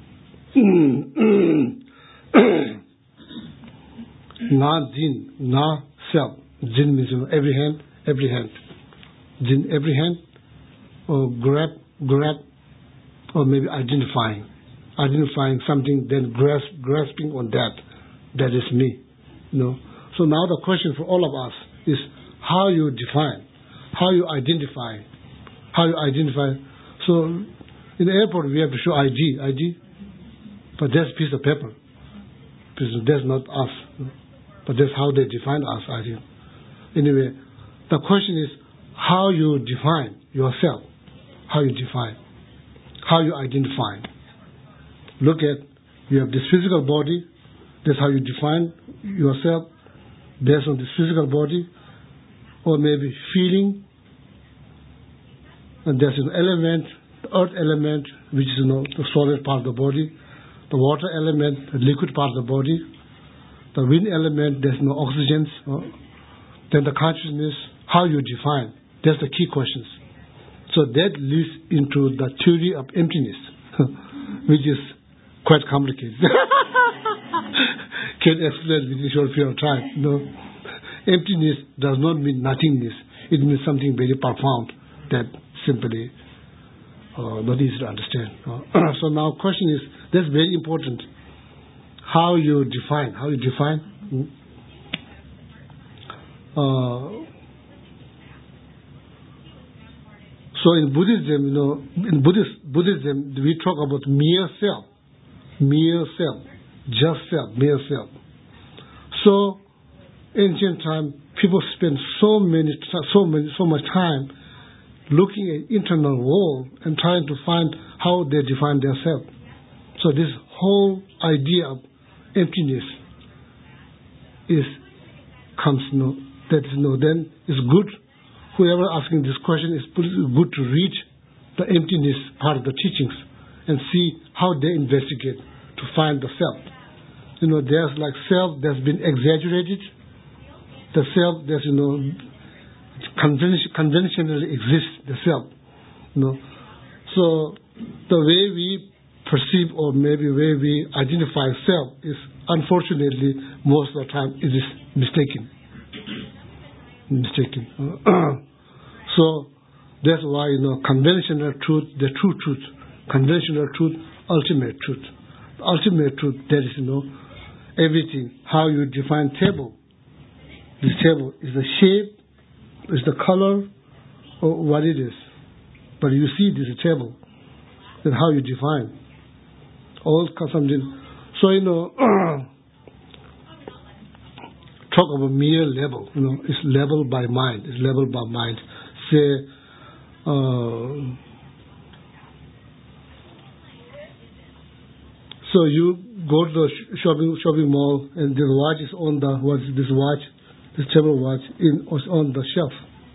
na jin, na self. Jin means, you know, every hand, every hand. Jin, every hand, or grab, grab, or maybe identifying. Identifying something, then grasp, grasping on that. That is me. You know? So now the question for all of us is how you define, how you identify, how you identify. So in the airport we have to show I D, I D, but that's a piece of paper. That's not us. But that's how they define us, I think. Anyway, the question is how you define yourself, how you define, how you identify. Look at, you have this physical body, that's how you define yourself based on this physical body, or maybe feeling, and there's an element, the earth element, which is, you know, the solid part of the body, the water element, the liquid part of the body, the wind element, there's no oxygen, uh, then the consciousness, how you define, that's the key questions. So that leads into the theory of emptiness, which is quite complicated. Can't explain within a short period of time. No. Emptiness does not mean nothingness. It means something very profound that simply uh, not easy to understand. Uh, so now question is, that's very important. How you define, how you define. Hmm? Uh, so in Buddhism, you know, in Buddhist, Buddhism, we talk about mere self. Mere self, just self, mere self. So, ancient time, people spend so many, so many, so much time looking at internal world and trying to find how they define themselves. So this whole idea of emptiness is comes, you know, that is, you know, then it's good. Whoever asking this question is good to read the emptiness part of the teachings and see how they investigate to find the self. You know, there's like self that's been exaggerated, the self that's, you know, convention, conventionally exists, the self. You know, so the way we perceive or maybe way we identify self is unfortunately most of the time it is mistaken. Mistaken. So that's why, you know, conventional truth, the true truth, conventional truth, ultimate truth. The ultimate truth, that is, you know, everything. How you define table. This table is the shape, is the color, or what it is. But you see this table. Then how you define. All something. So, you know, talk about mere level. You know, it's level by mind. It's level by mind. Say, uh, so you go to the shopping shopping mall and the watch is on the what is this watch, this table watch in on the shelf,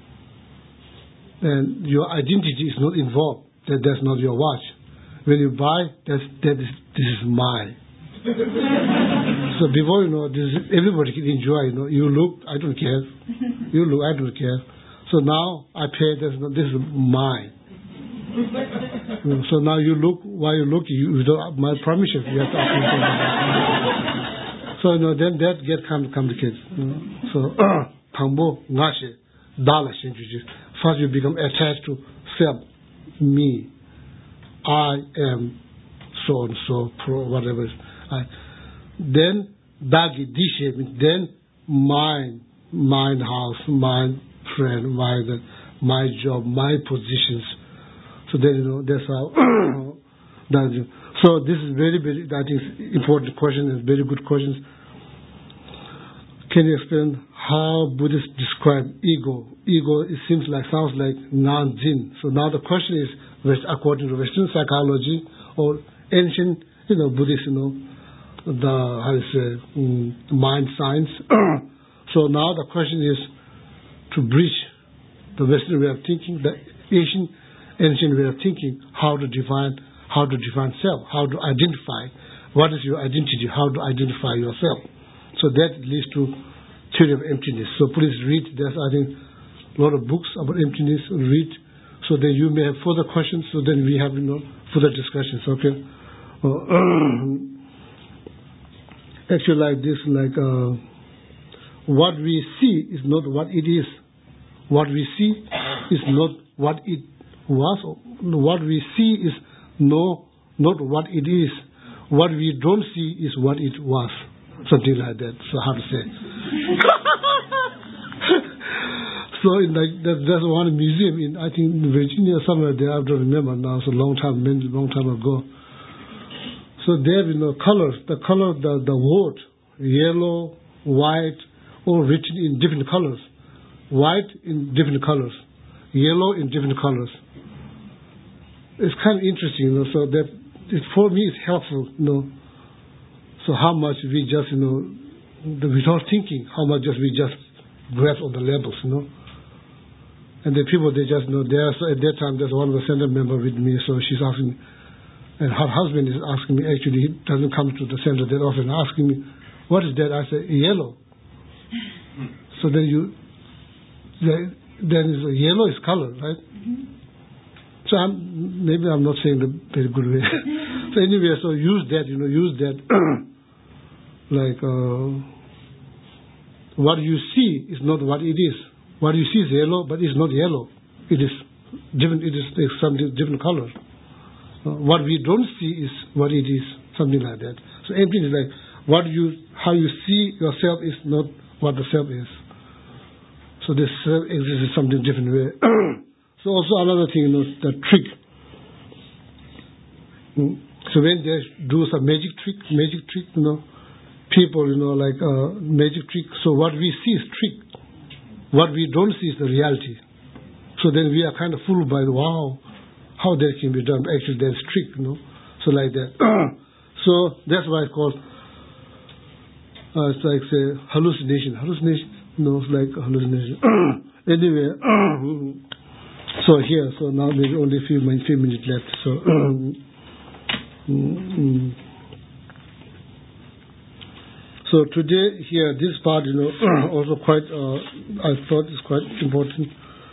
and your identity is not involved. That that's not your watch. When you buy, that's that is this is mine. So before you know, this is, everybody can enjoy. You know, you look, I don't care. You look, I don't care. So now I pay. This, this is mine. You know, so now you look. While you look, you, you don't my permission. You have to ask me something. So you know, then that get kind of complicated. You know? So tangbo ngashe dala shinjuji. First you become attached to self, me. I am so and so, pro, whatever. I, then dagi dishe means then mine, mine house, mine friend, my my job, my positions. So then you know that's how. that, so this is very very I think important question and very good questions. Can you explain how Buddhists describe ego? Ego, it seems like sounds like non-jin. So now the question is, according to Western psychology or ancient, you know, Buddhist, you know, the how you say um, mind science. So now the question is to bridge the Western way of thinking, the Asian ancient way of thinking, how to define, how to define self, how to identify, what is your identity, how to identify yourself. So that leads to theory of emptiness. So please read. There's, I think, a lot of books about emptiness. Read, so then you may have further questions. So then we have, you know, further discussions. Okay. Uh, actually, like this, like uh, what we see is not what it is. What we see is not what it was. What we see is no, not what it is. What we don't see is what it was. Something like that. So how to say? So in like that, there's one museum in, I think, in Virginia somewhere there. I don't remember now. It's a long time, many long time ago. So there, you know, colors. The color, the the word, yellow, white, all written in different colors. White in different colors, yellow in different colors. It's kind of interesting, you know. So that it, for me, it's helpful, you know. So how much we just, you know, without thinking, how much just we just grasp on the labels, you know. And the people, they just, you know, there. So at that time, there's one of the center member with me. So she's asking, and her husband is asking me. Actually, he doesn't come to the center that often. Asking me, what is that? I say yellow. So then you, then is yellow is color, right? Mm-hmm. So I'm, maybe I'm not saying the very good way. So anyway, so use that, you know, use that. Like uh, what you see is not what it is. What you see is yellow, but it's not yellow. It is different. It is something different color. Uh, what we don't see is what it is. Something like that. So emptiness is like what you, how you see yourself is not what the self is. So this self exists in something different way. So also another thing, you know, the trick. Mm. So when they do some magic trick, magic trick, you know, people, you know, like uh, magic trick. So what we see is trick. What we don't see is the reality. So then we are kind of fooled by, wow, how that can be done. Actually, that's trick, you know. So like that. So that's why it's called, uh, it's like, say, hallucination. Hallucination, you know, it's like hallucination. Anyway, so here, so now maybe only a few, few minutes left. So, mm, so today here, this part, you know, also quite, uh, I thought is quite important.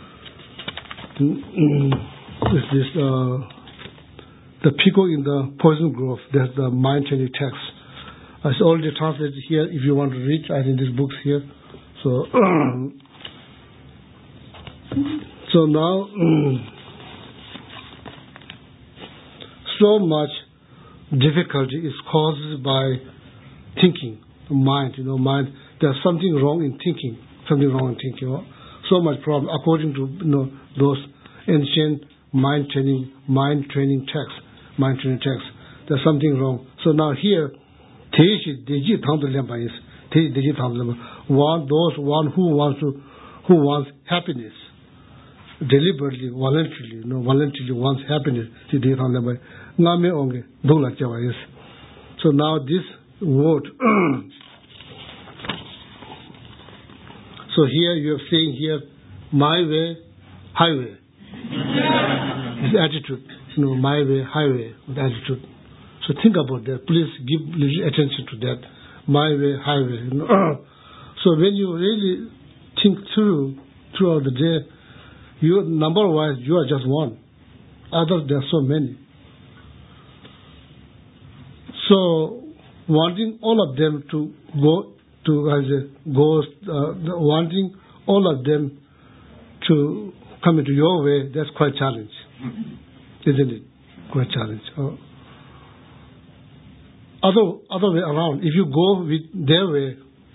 Is this uh, the Pico in the Poison Grove? That's the mind-changing text. It's already translated here. If you want to read, I think these books here. So, so now, so much difficulty is caused by thinking, mind. You know, mind. There's something wrong in thinking. Something wrong in thinking. You know? So much problem according to, you know, those ancient mind training, mind training texts, mind training texts. There's something wrong. So now here, one those one who wants to, who wants happiness, deliberately, voluntarily, you know, voluntarily wants happiness. So now this word. So here you are saying here, my way, highway. This attitude, you know, my way, highway, with attitude. So think about that. Please give little attention to that. My way, highway. You know? So when you really think through throughout the day, you number wise you are just one. Others there are so many. So wanting all of them to go to as a go, uh, wanting all of them to come into your way, that's quite a challenge, isn't it? Quite a challenge. Uh, other other way around, if you go with their way,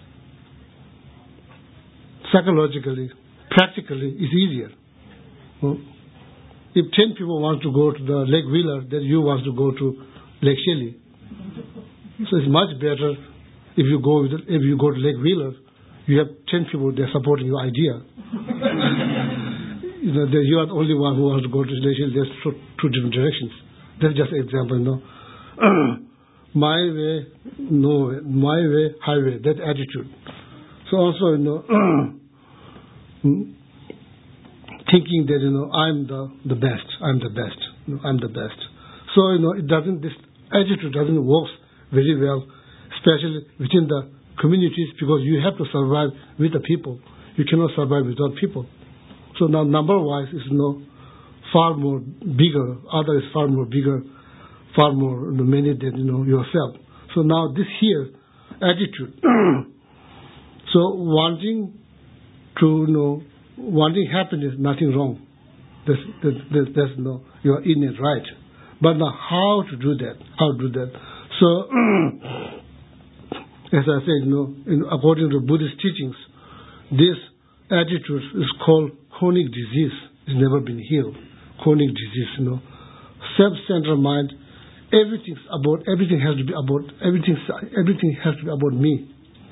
psychologically, practically, it's easier. Uh, if ten people want to go to the Lake Wheeler, then you want to go to Lake Shelley. So it's much better if you go with, if you go to Lake Wheeler, you have ten people there supporting your idea. You know, you are the only one who wants to go to Lake Shelley. There's two, two different directions. That's just an example, you know. My way, no way. My way, highway. That attitude. So also, you know, thinking that, you know, I'm the, the best, I'm the best, you know, I'm the best. So, you know, it doesn't, this attitude doesn't work very well, especially within the communities, because you have to survive with the people. You cannot survive without people. So now number-wise is, you know, far more bigger, other is far more bigger, far more, you know, many than, you know, yourself. So now this here attitude, so wanting to, you know, wanting happiness, nothing wrong. There's, there's, there's no, you are in it right. But now how to do that? How to do that? So, as I said, you know, in, according to Buddhist teachings, this attitude is called chronic disease. It's never been healed. Chronic disease, you know. Self-centered mind, everything's about, everything has to be about, everything, everything has to be about me.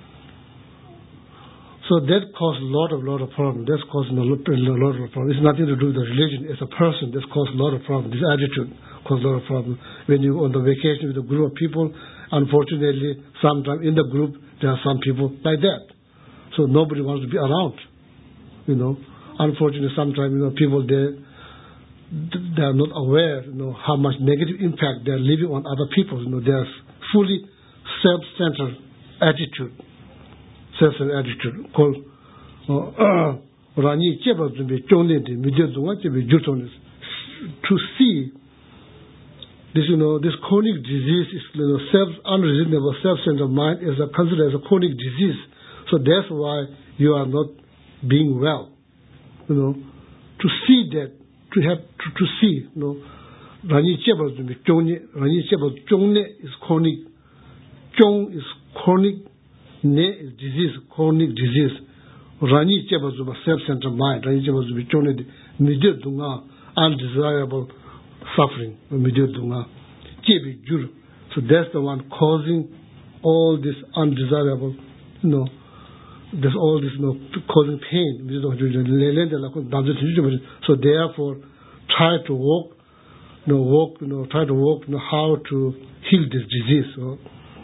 So that causes a lot of lot of problems. That's causing a lot, a lot of problems. It's nothing to do with the religion. As a person, that's caused a lot of problems. This attitude causes a lot of problems. When you're on the vacation with a group of people, unfortunately, sometimes in the group, there are some people like that. So nobody wants to be around, you know. Unfortunately, sometimes, you know, people, they, they are not aware, you know, how much negative impact they are leaving on other people. You know, they are fully self-centered attitude. Self-centered attitude called Rani Cheba to be Jonedi, to see this, you know, this chronic disease is, you know, self unreasonable, self-centered mind is a, considered as a chronic disease. So that's why you are not being well. You know, to see that, to have to, to see, you know, Rani Cheba to be Joni, Rani Cheba Jone is chronic, Jong is chronic. Ne is disease, chronic disease. Rani cheba zuba self-centered mind. Rani cheba zuba chone di midir dunga undesirable suffering. Midir dunga chebi jur. So that's the one causing all this undesirable, you know, there's all this, you know, causing pain. So therefore, try to walk, you know, walk, you know, try to walk, you know, how to heal this disease. So,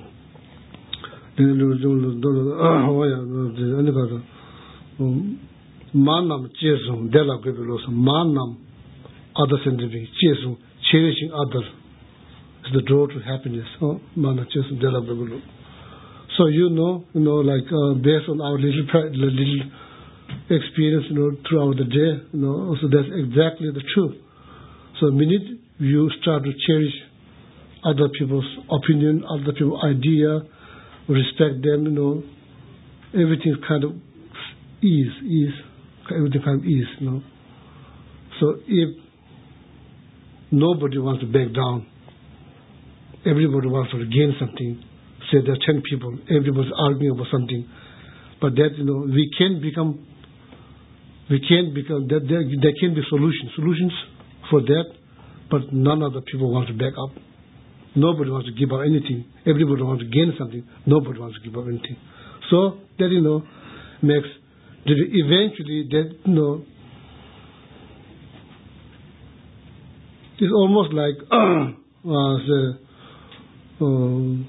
manam jesum dela gebelos manam other sending jesum cherishing others is the door to happiness. Oh, manam jesum dela gebelos. So you know, you know, like uh, based on our little little experience, you know, throughout the day, you know, so that's exactly the truth. So the minute you start to cherish other people's opinion, other people's idea, respect them, you know, everything kind of ease, ease, everything kind of ease, you know. So if nobody wants to back down, everybody wants to gain something, say there are ten people, everybody's arguing about something, but that, you know, we can become, we can become, that there, there can be solutions, solutions for that, but none of the people want to back up. Nobody wants to give up anything. Everybody wants to gain something. Nobody wants to give up anything. So that, you know, makes eventually that, you know, it's almost like uh, the, um,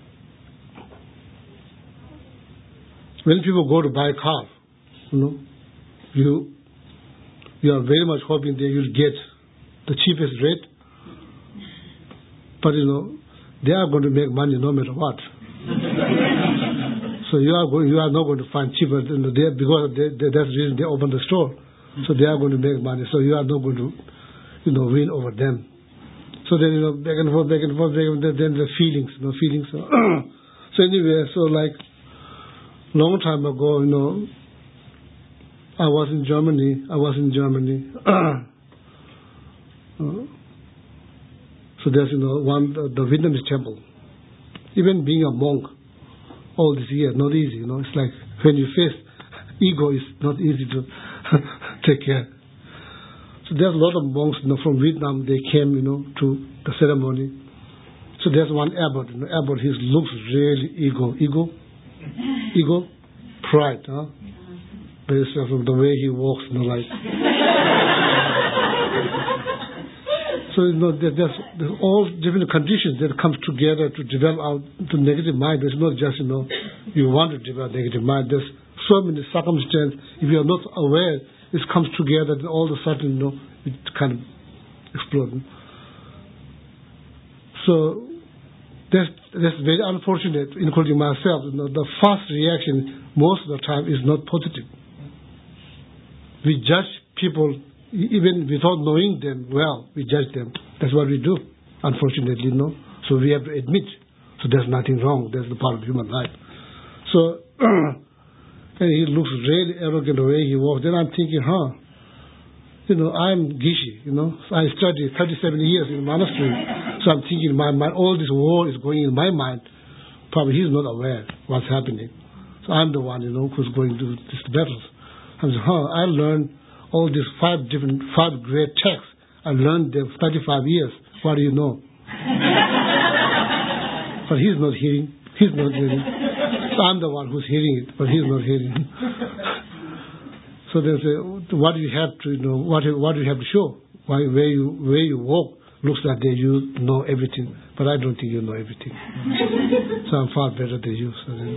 when people go to buy a car, you know, you you are very much hoping that you'll get the cheapest rate. But, you know, they are going to make money no matter what. So you are going, you are not going to find cheaper, you know, they, because they, they, that's the reason they open the store. So they are going to make money. So you are not going to, you know, win over them. So then, you know, back and forth, back and forth, back and forth, then the feelings, you know, feelings. So, so anyway, so like, long time ago, you know, I was in Germany. I was in Germany. uh, So there's, you know, one, the, the Vietnamese temple. Even being a monk all this year, not easy, you know. It's like when you face ego, it's not easy to take care. So there's a lot of monks, you know, from Vietnam. They came, you know, to the ceremony. So there's one abbot, you know, abbot, he looks really ego, ego, ego, pride, huh? Based on the way he walks, you know, like. So, you know, there's, there's all different conditions that come together to develop out the negative mind. It's not just, you know, you want to develop negative mind. There's so many circumstances. If you are not aware, it comes together, and all of a sudden, you know, it kind of explodes. So that's, that's very unfortunate, including myself. You know, the first reaction most of the time is not positive. We judge people even without knowing them well. We judge them. That's what we do, unfortunately, you know. So we have to admit. So there's nothing wrong. That's the part of human life. So and he looks really arrogant the way he walks. Then I'm thinking, huh, you know, I'm Gishi, you know. I studied thirty-seven years in the monastery. So I'm thinking, my mind, all this war is going in my mind. Probably he's not aware what's happening. So I'm the one, you know, who's going to these battles. I'm saying, huh, I learned all these five different, five great texts. I learned them thirty-five years. What do you know? But he's not hearing. He's not hearing. So I'm the one who's hearing it, but he's not hearing. So they say, what do you have to, you know, what, what do you have to show? Why, where you where you walk looks like that you know everything, but I don't think you know everything. So I'm far better than you. So then,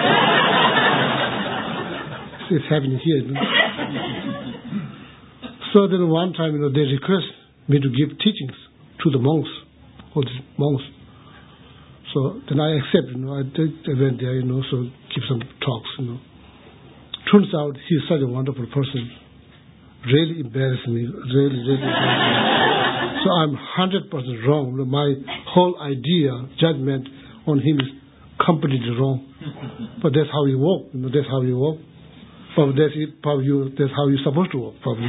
it's happening here. You know? So then one time, you know, they request me to give teachings to the monks, all these monks. So then I accept, you know, I, did, I went there, you know, so give some talks, you know. Turns out he's such a wonderful person. Really embarrassed me, really, really embarrassed me. So I'm one hundred percent wrong. My whole idea, judgment on him is completely wrong. But that's how you walk, you know, that's how you walk. Probably that's, it, probably you, that's how you're supposed to walk, probably.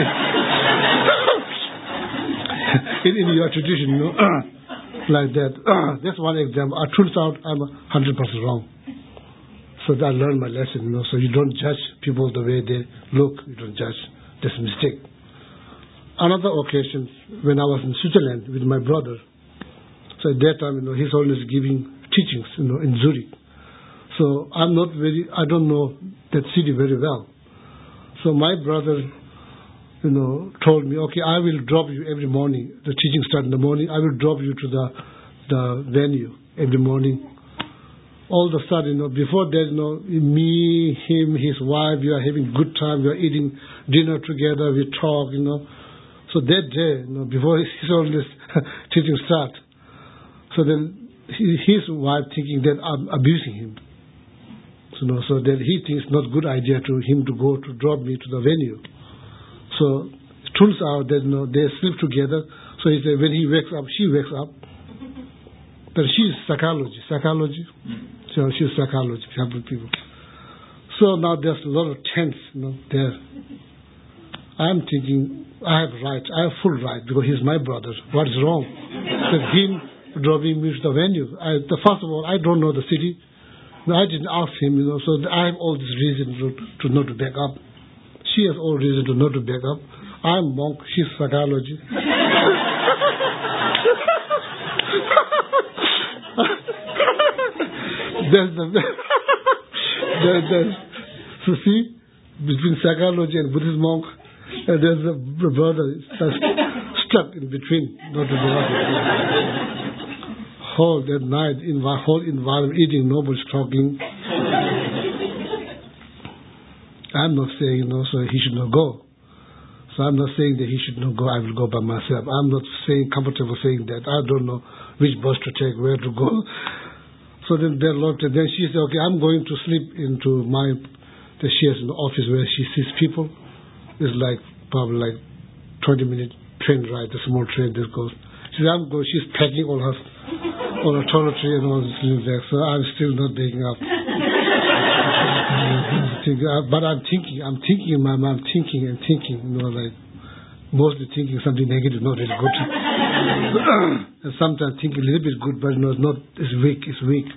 in, in your tradition, you know. Like that. Uh, that's one example. It turns out I'm one hundred percent wrong. So I learned my lesson, you know. So you don't judge people the way they look. You don't judge. That's a mistake. Another occasion, when I was in Switzerland with my brother, so at that time, you know, he's always giving teachings, you know, in Zurich. So I'm not very, I don't know that city very well. So my brother, you know, told me, okay, I will drop you every morning. The teaching starts in the morning. I will drop you to the the venue every morning. All of a sudden, you know, before that, you know, me, him, his wife, we are having good time. We are eating dinner together. We talk, you know. So that day, you know, before his, all this teaching start, so then his wife thinking that I'm abusing him. So, you know, so that he thinks not good idea to him to go to drop me to the venue. So it turns out that, you know, they sleep together. So he said when he wakes up, she wakes up. But she's psychology, psychology. So she's psychology, helping people. So now there's a lot of tense, you know, there. I'm thinking I have right, I have full right because he's my brother. What is wrong with him driving me to the venue? I, the, first of all, I don't know the city. No, I didn't ask him, you know. So I have all these reasons to, to not to back up. She has all reason to not to back up. I'm monk, she's psychology. there's the there's, there's, so see, between psychology and Buddhist monk, uh, there's a brother stuck in between. Not to do whole that night, in the whole environment, eating, nobody's talking. I'm not saying, you know, so he should not go. So I'm not saying that he should not go, I will go by myself. I'm not saying, comfortable saying that. I don't know which bus to take, where to go. So then they looked, and then she said, okay, I'm going to sleep into my, that she has an office where she sees people. It's like, probably like twenty minute train ride, a small train that goes. She said, I'm going, she's packing all her, all her toiletry and all this things there, so I'm still not waking up. But I'm thinking, I'm thinking in my mind, thinking and thinking, you know, like, mostly thinking something negative, not really good. And sometimes thinking a little bit good, but no, it's not, it's weak, it's weak.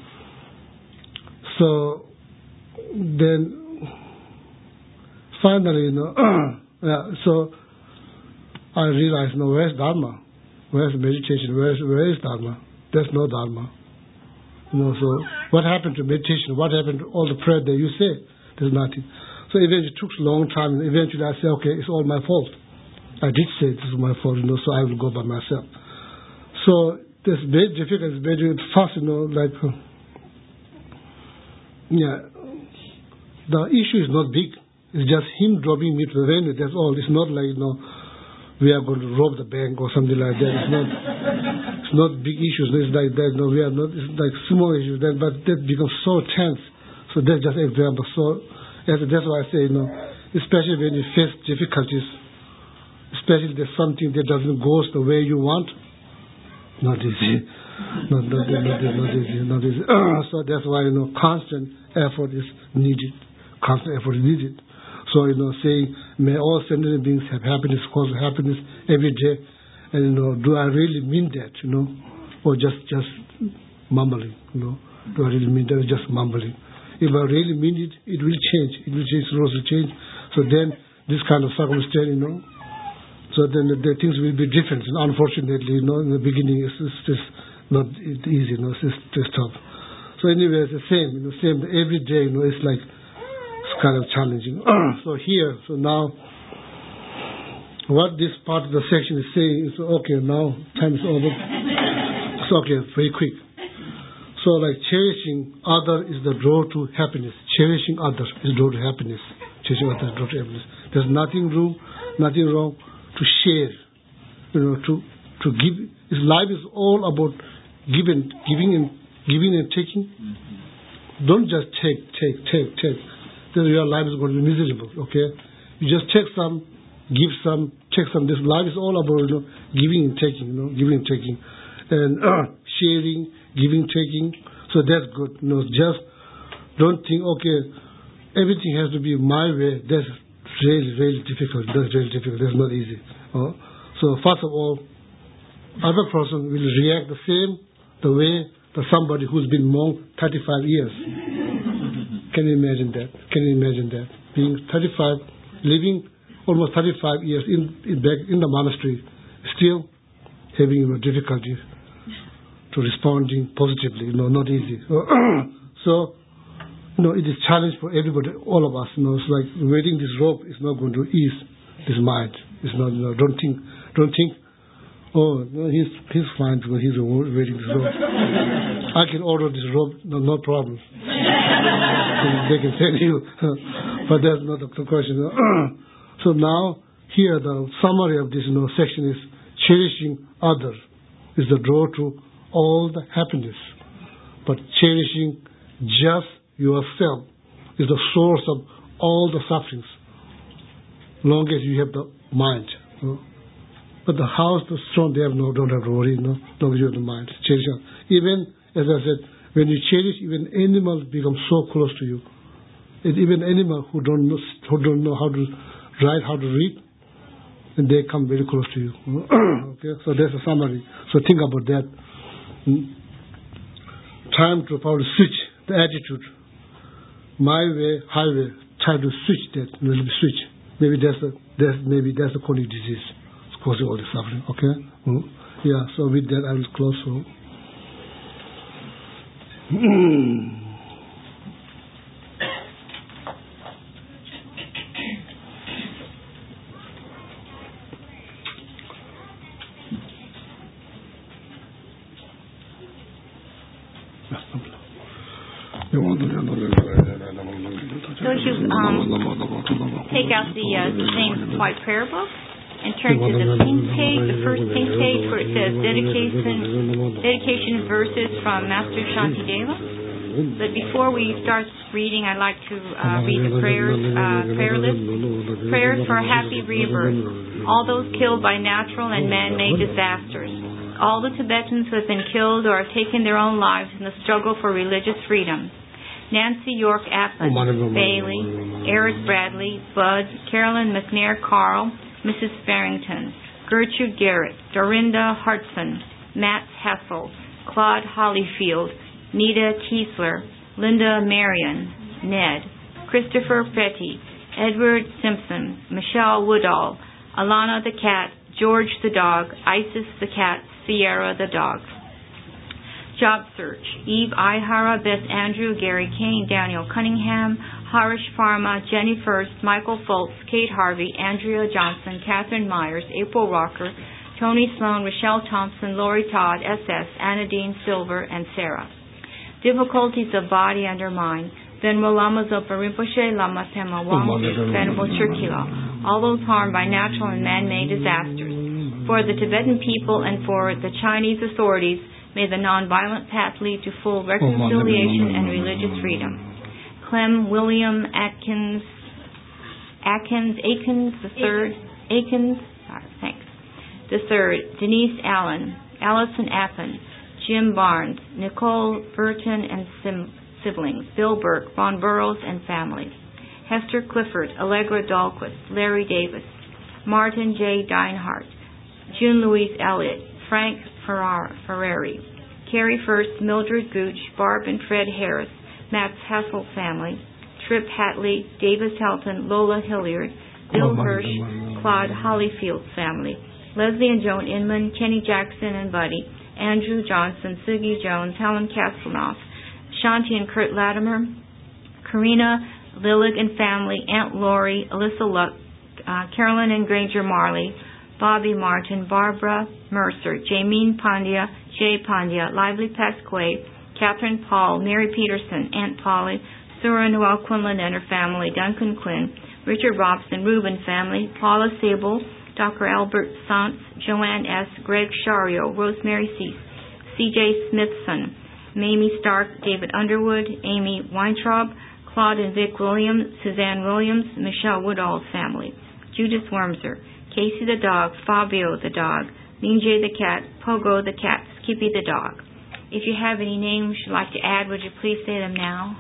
So, then, finally, you know, yeah, so, I realized, no, where's Dharma? Where's meditation? Where's, where is Dharma? There's no Dharma. You know, so, what happened to meditation? What happened to all the prayer that you say? There's nothing. So eventually it took a long time, and eventually I said, okay, it's all my fault. I did say this is my fault, you know, so I will go by myself. So it's very difficult, it's very fast, you know, like, uh, yeah, the issue is not big. It's just him dropping me to the railway. That's all. It's not like, you know, we are going to rob the bank or something like that. It's not. It's not big issues. It's like that. No, we are not. It's like small issues. Then, but that becomes so tense. So that's just an example. So that's why I say, you know, especially when you face difficulties, especially there's something that doesn't go the way you want. Not easy. Not, not, not, not, not easy. Not easy. So that's why, you know, constant effort is needed. Constant effort is needed. So, you know, saying, may all sentient beings have happiness, cause happiness every day. And, you know, do I really mean that, you know? Or just, just mumbling, you know? Do I really mean that? Just mumbling. If I really mean it, it will change. It will change, rules will change. So then, this kind of circumstance, you know, so then the, the things will be different. And unfortunately, you know, in the beginning, it's, it's just not easy, you know, it's just it's tough. So anyway, it's the same, you know, same every day, you know, it's like, it's kind of challenging. So here, so now, what this part of the section is saying is, okay, now time is over. It's okay, very quick. So like cherishing other is the door to happiness. Cherishing other is the door to happiness. Cherishing other is the door to happiness. There's nothing wrong, nothing wrong to share, you know, to to give. His life is all about giving, giving and giving and taking. Mm-hmm. Don't just take, take, take, take. Then your life is going to be miserable. Okay, you just take some, give some, take some. This life is all about, you know, giving and taking. You know, giving and taking, and uh, sharing, giving, taking. So that's good. You know, just don't think, okay, everything has to be my way. That's really, really difficult. That's really difficult. That's not easy. Uh, so first of all, other person will react the same the way that somebody who's been monk thirty-five years. Can you imagine that? Can you imagine that? Being thirty-five, living almost thirty-five years in, in back in the monastery, still having, you know, difficulty to responding positively. You know, not easy. So, you know, it is challenge for everybody, all of us. You know, it's like wearing this robe is not going to ease his mind. It's not. You know, don't think. Don't think. Oh, no, he's he's fine because he's wearing this robe. I can order this robe, no, no problem. They can tell you, but that's not the question. So now, here the summary of this, you know, section is cherishing others is the door to all the happiness, but cherishing just yourself is the source of all the sufferings. Long as you have the mind. You know? But the house, the strong, they have no, don't have to worry, no, don't you have the mind. Cherish. Even, as I said, when you cherish, even animals become so close to you. And even animals who don't know, who don't know how to write, how to read, and they come very close to you. Okay, so that's a summary. So think about that. Hmm? Time to probably switch the attitude. My way, highway. Try to switch that. Maybe switch. Maybe that's a, that's maybe that's a chronic disease. Causing all the suffering, okay? Mm. Yeah, so with that I will close. So. Mm. So if you um, take out the uh, same white prayer book and turn to the pink page, the first pink page where it says dedication, dedication verses from Master Shantideva. But before we start reading, I'd like to uh, read the prayers, uh, prayer list. Prayers for a happy rebirth. All those killed by natural and man-made disasters. All the Tibetans who have been killed or have taken their own lives in the struggle for religious freedom. Nancy York Aplin, Bailey, Eric Bradley, Bud, Carolyn McNair Carl, Missus Farrington, Gertrude Garrett, Dorinda Hartson, Matt Hessel, Claude Hollyfield, Nita Kiesler, Linda Marion, Ned, Christopher Petty, Edward Simpson, Michelle Woodall, Alana the cat, George the dog, Isis the cat, Sierra the dog. Job search. Eve Ihara, Beth Andrew, Gary Kane, Daniel Cunningham, Harish Pharma, Jenny First, Michael Foltz, Kate Harvey, Andrea Johnson, Catherine Myers, April Rocker, Tony Sloan, Rochelle Thompson, Lori Todd, S S, Anna Dean Silver, and Sarah. Difficulties of body under mind. Venerable Lama Zopa Rinpoche, Lama Pema Wangsu, Venerable Chirkila, all those harmed by natural and man-made disasters. For the Tibetan people and for the Chinese authorities, may the non-violent path lead to full reconciliation and religious freedom. Clem William Atkins, Atkins, Akins the third, Akins, sorry, thanks. The third, Denise Allen, Allison Appen, Jim Barnes, Nicole Burton and Sim. Siblings, Bill Burke, Von Burrows and family, Hester Clifford, Allegra Dahlquist, Larry Davis, Martin J. Dinehart, June Louise Elliott, Frank Ferrar, Ferrari, Carrie First, Mildred Gooch, Barb and Fred Harris, Matt's Hassel family, Trip Hatley, Davis Helton, Lola Hilliard, Bill Hirsch, Claude Hollyfield family, Leslie and Joan Inman, Kenny Jackson and Buddy, Andrew Johnson, Siggy Jones, Helen Kastelnoff, Shanti and Kurt Latimer, Karina, Lillig and family, Aunt Lori, Alyssa Luck, uh, Carolyn and Granger Marley, Bobby Martin, Barbara Mercer, Jameen Pandya, Jay Pandya, Lively Pasquet, Catherine Paul, Mary Peterson, Aunt Polly, Sura Noel Quinlan and her family, Duncan Quinn, Richard Robson, Reuben family, Paula Sable, Doctor Albert Sant, Joanne S., Greg Shario, Rosemary Cease, C J Smithson, Mamie Stark, David Underwood, Amy Weintraub, Claude and Vic Williams, Suzanne Williams, Michelle Woodall's family, Judith Wormser, Casey the dog, Fabio the dog, Minjay the cat, Pogo the cat, Skippy the dog. If you have any names you'd like to add, would you please say them now?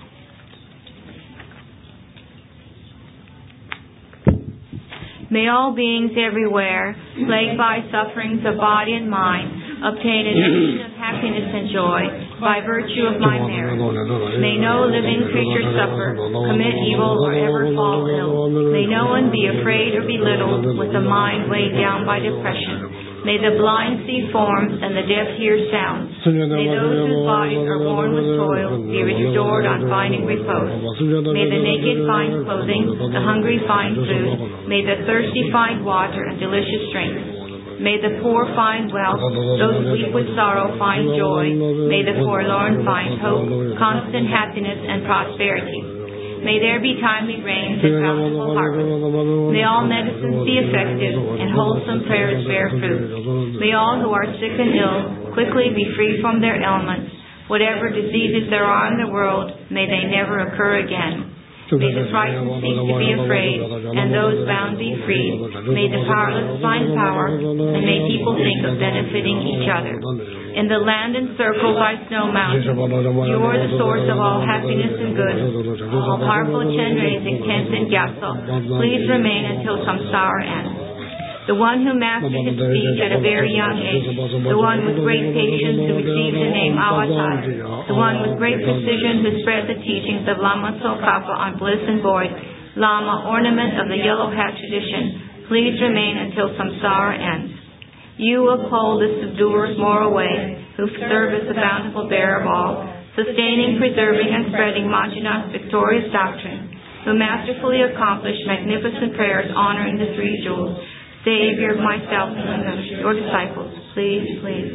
May all beings everywhere, plagued by sufferings of body and mind, obtain a vision of happiness and joy by virtue of my merit. May no living creature suffer, commit evil, or ever fall ill. May no one be afraid or belittled with a mind weighed down by depression. May the blind see forms and the deaf hear sounds. May those whose bodies are worn with toil be restored on finding repose. May the naked find clothing, the hungry find food. May the thirsty find water and delicious drinks. May the poor find wealth, those weak with sorrow find joy. May the forlorn find hope, constant happiness and prosperity. May there be timely rains and bountiful harvest. May all medicines be effective and wholesome prayers bear fruit. May all who are sick and ill quickly be free from their ailments. Whatever diseases there are in the world, may they never occur again. May the frightened cease to be afraid, and those bound be freed. May the powerless find power, and may people think of benefiting each other. In the land encircled by snow mountains, you are the source of all happiness and good. All powerful Chenres and Kent and Gyatso, please remain until samsara ends. The one who mastered his speech at a very young age, the one with great patience who received the name Avatar, the one with great precision who spread the teachings of Lama Tsongkhapa on bliss and void, Lama, ornament of the yellow hat tradition, please remain until samsara ends. You uphold the subduer's moral way, who serve as the bountiful bearer of all, sustaining, preserving, and spreading Manjunath's victorious doctrine, who masterfully accomplished magnificent prayers honoring the three jewels. Savior, myself, and your disciples, please, please.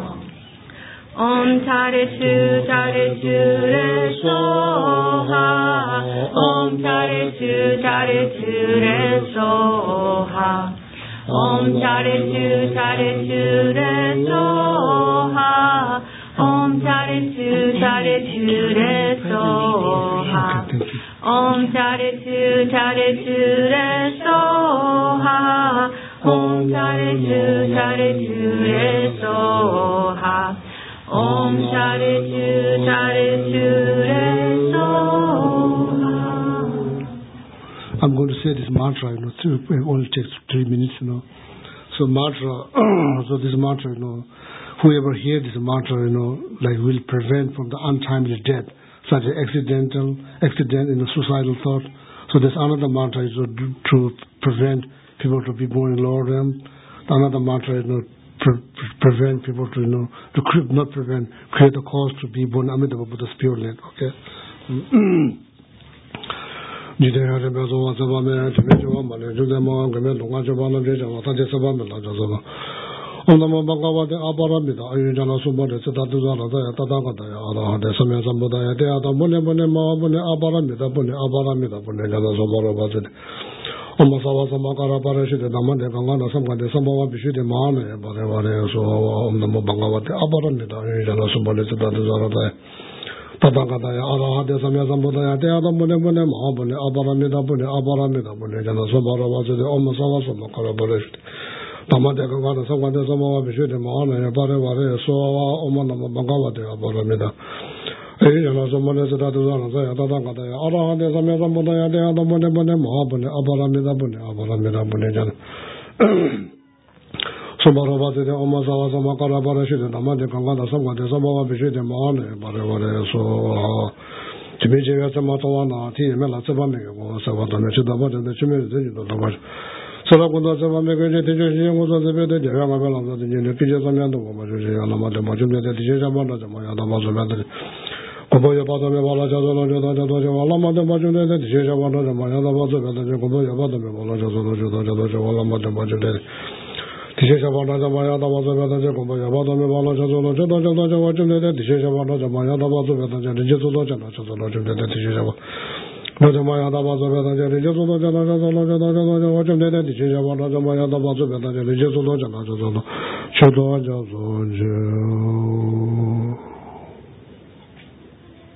Om Tare Tu Tare Tu Re Soha. Om Tare Tu Tare Tu Re Soha. Om Tare Tu Tare Tu Re Soha. Om Tare Tu Tare Tu Re Soha. Om Tare Tu Tare Tu Re Soha. Om Tare Tu Tare Tu Re Soha. Om Tare Tu Tare Tu Re Soha. I'm going to say this mantra, you know, it only takes three minutes, you know. So mantra, so this mantra, you know, whoever hears this mantra, you know, like will prevent from the untimely death, such as accidental, accident in a suicidal thought. So there's another mantra is to, to prevent people to be born in lower realm. Another mantra is, you know, pre- prevent people to, you know, to create, not prevent, create a cause to be born Amitabha Buddha's pure land. Okay. Namo Bhagavate Aparamita Ayujana Subhade Siddhatuzana Daya Tathagata Arahate Samya Sambudaya Deyata Mune Mune Maha Mune Aparamita Mune Aparamita Mune Jana Samara Bhajade Om Sava Samakara Parashite Namande Gangana Samgade Sambhava Bishite Mahane Bhare Vare So Om Namo Bhagavate Aparamita Ayujana Subhade Siddhatuzana Daya Tathagata Arahate Samya Sambudaya Deyata Mune Mune Maha Mune Aparamita Mune Aparamita Mune Jana Samara Bhajade Om Sava Samakara Parashite Tamade Gangana Samgade Sambhava Bishite Mahane Bhare Vare So Om Namo Bhagavate Aparamita Ayujana Subhade Siddhatuzana Daya Tathagata Arahate Samya Sambudaya Deyata Mune Mune Maha Mune Aparamita Mune Aparamita Mune Jana Samara Bhajade Om Sava Samakara Parashite Tamade Gangana Samgade Sambhava Bishite Mahane Bhare Vare So Chimichi Yachamatovana Ti Mela Tsabameke Savadana Chidabade Chimiri Zinjito Tabash Sarakunda Sabameke Tijoshi Yangusa Zebede Javanga Velanza Tijini Pija Samyando Majushi Anamade Majumde Tijja Banda Jamaya Damazo Madri Koboya Padame Vala Jazolo Jota Jota Javala Made Majumde Tijja Banda Jamaya Damazo Madri Koboya Padame Vala Jazolo Jota Jota Javala Made Majumde Tijja Banda Jamaya Damazo Madri Koboya Padame Vala Jazolo Jota Jota Javala Tijja Banda Jamaya Damazo Madri Jazolo Jota Jazolo Jota Tijja Rajamaya Damazo Madri Jazolo Jota Jazolo Jota Jazolo Jota Tijja Banda Jamaya Damazo Madri Jazolo Jota Jazolo Jota Jazolo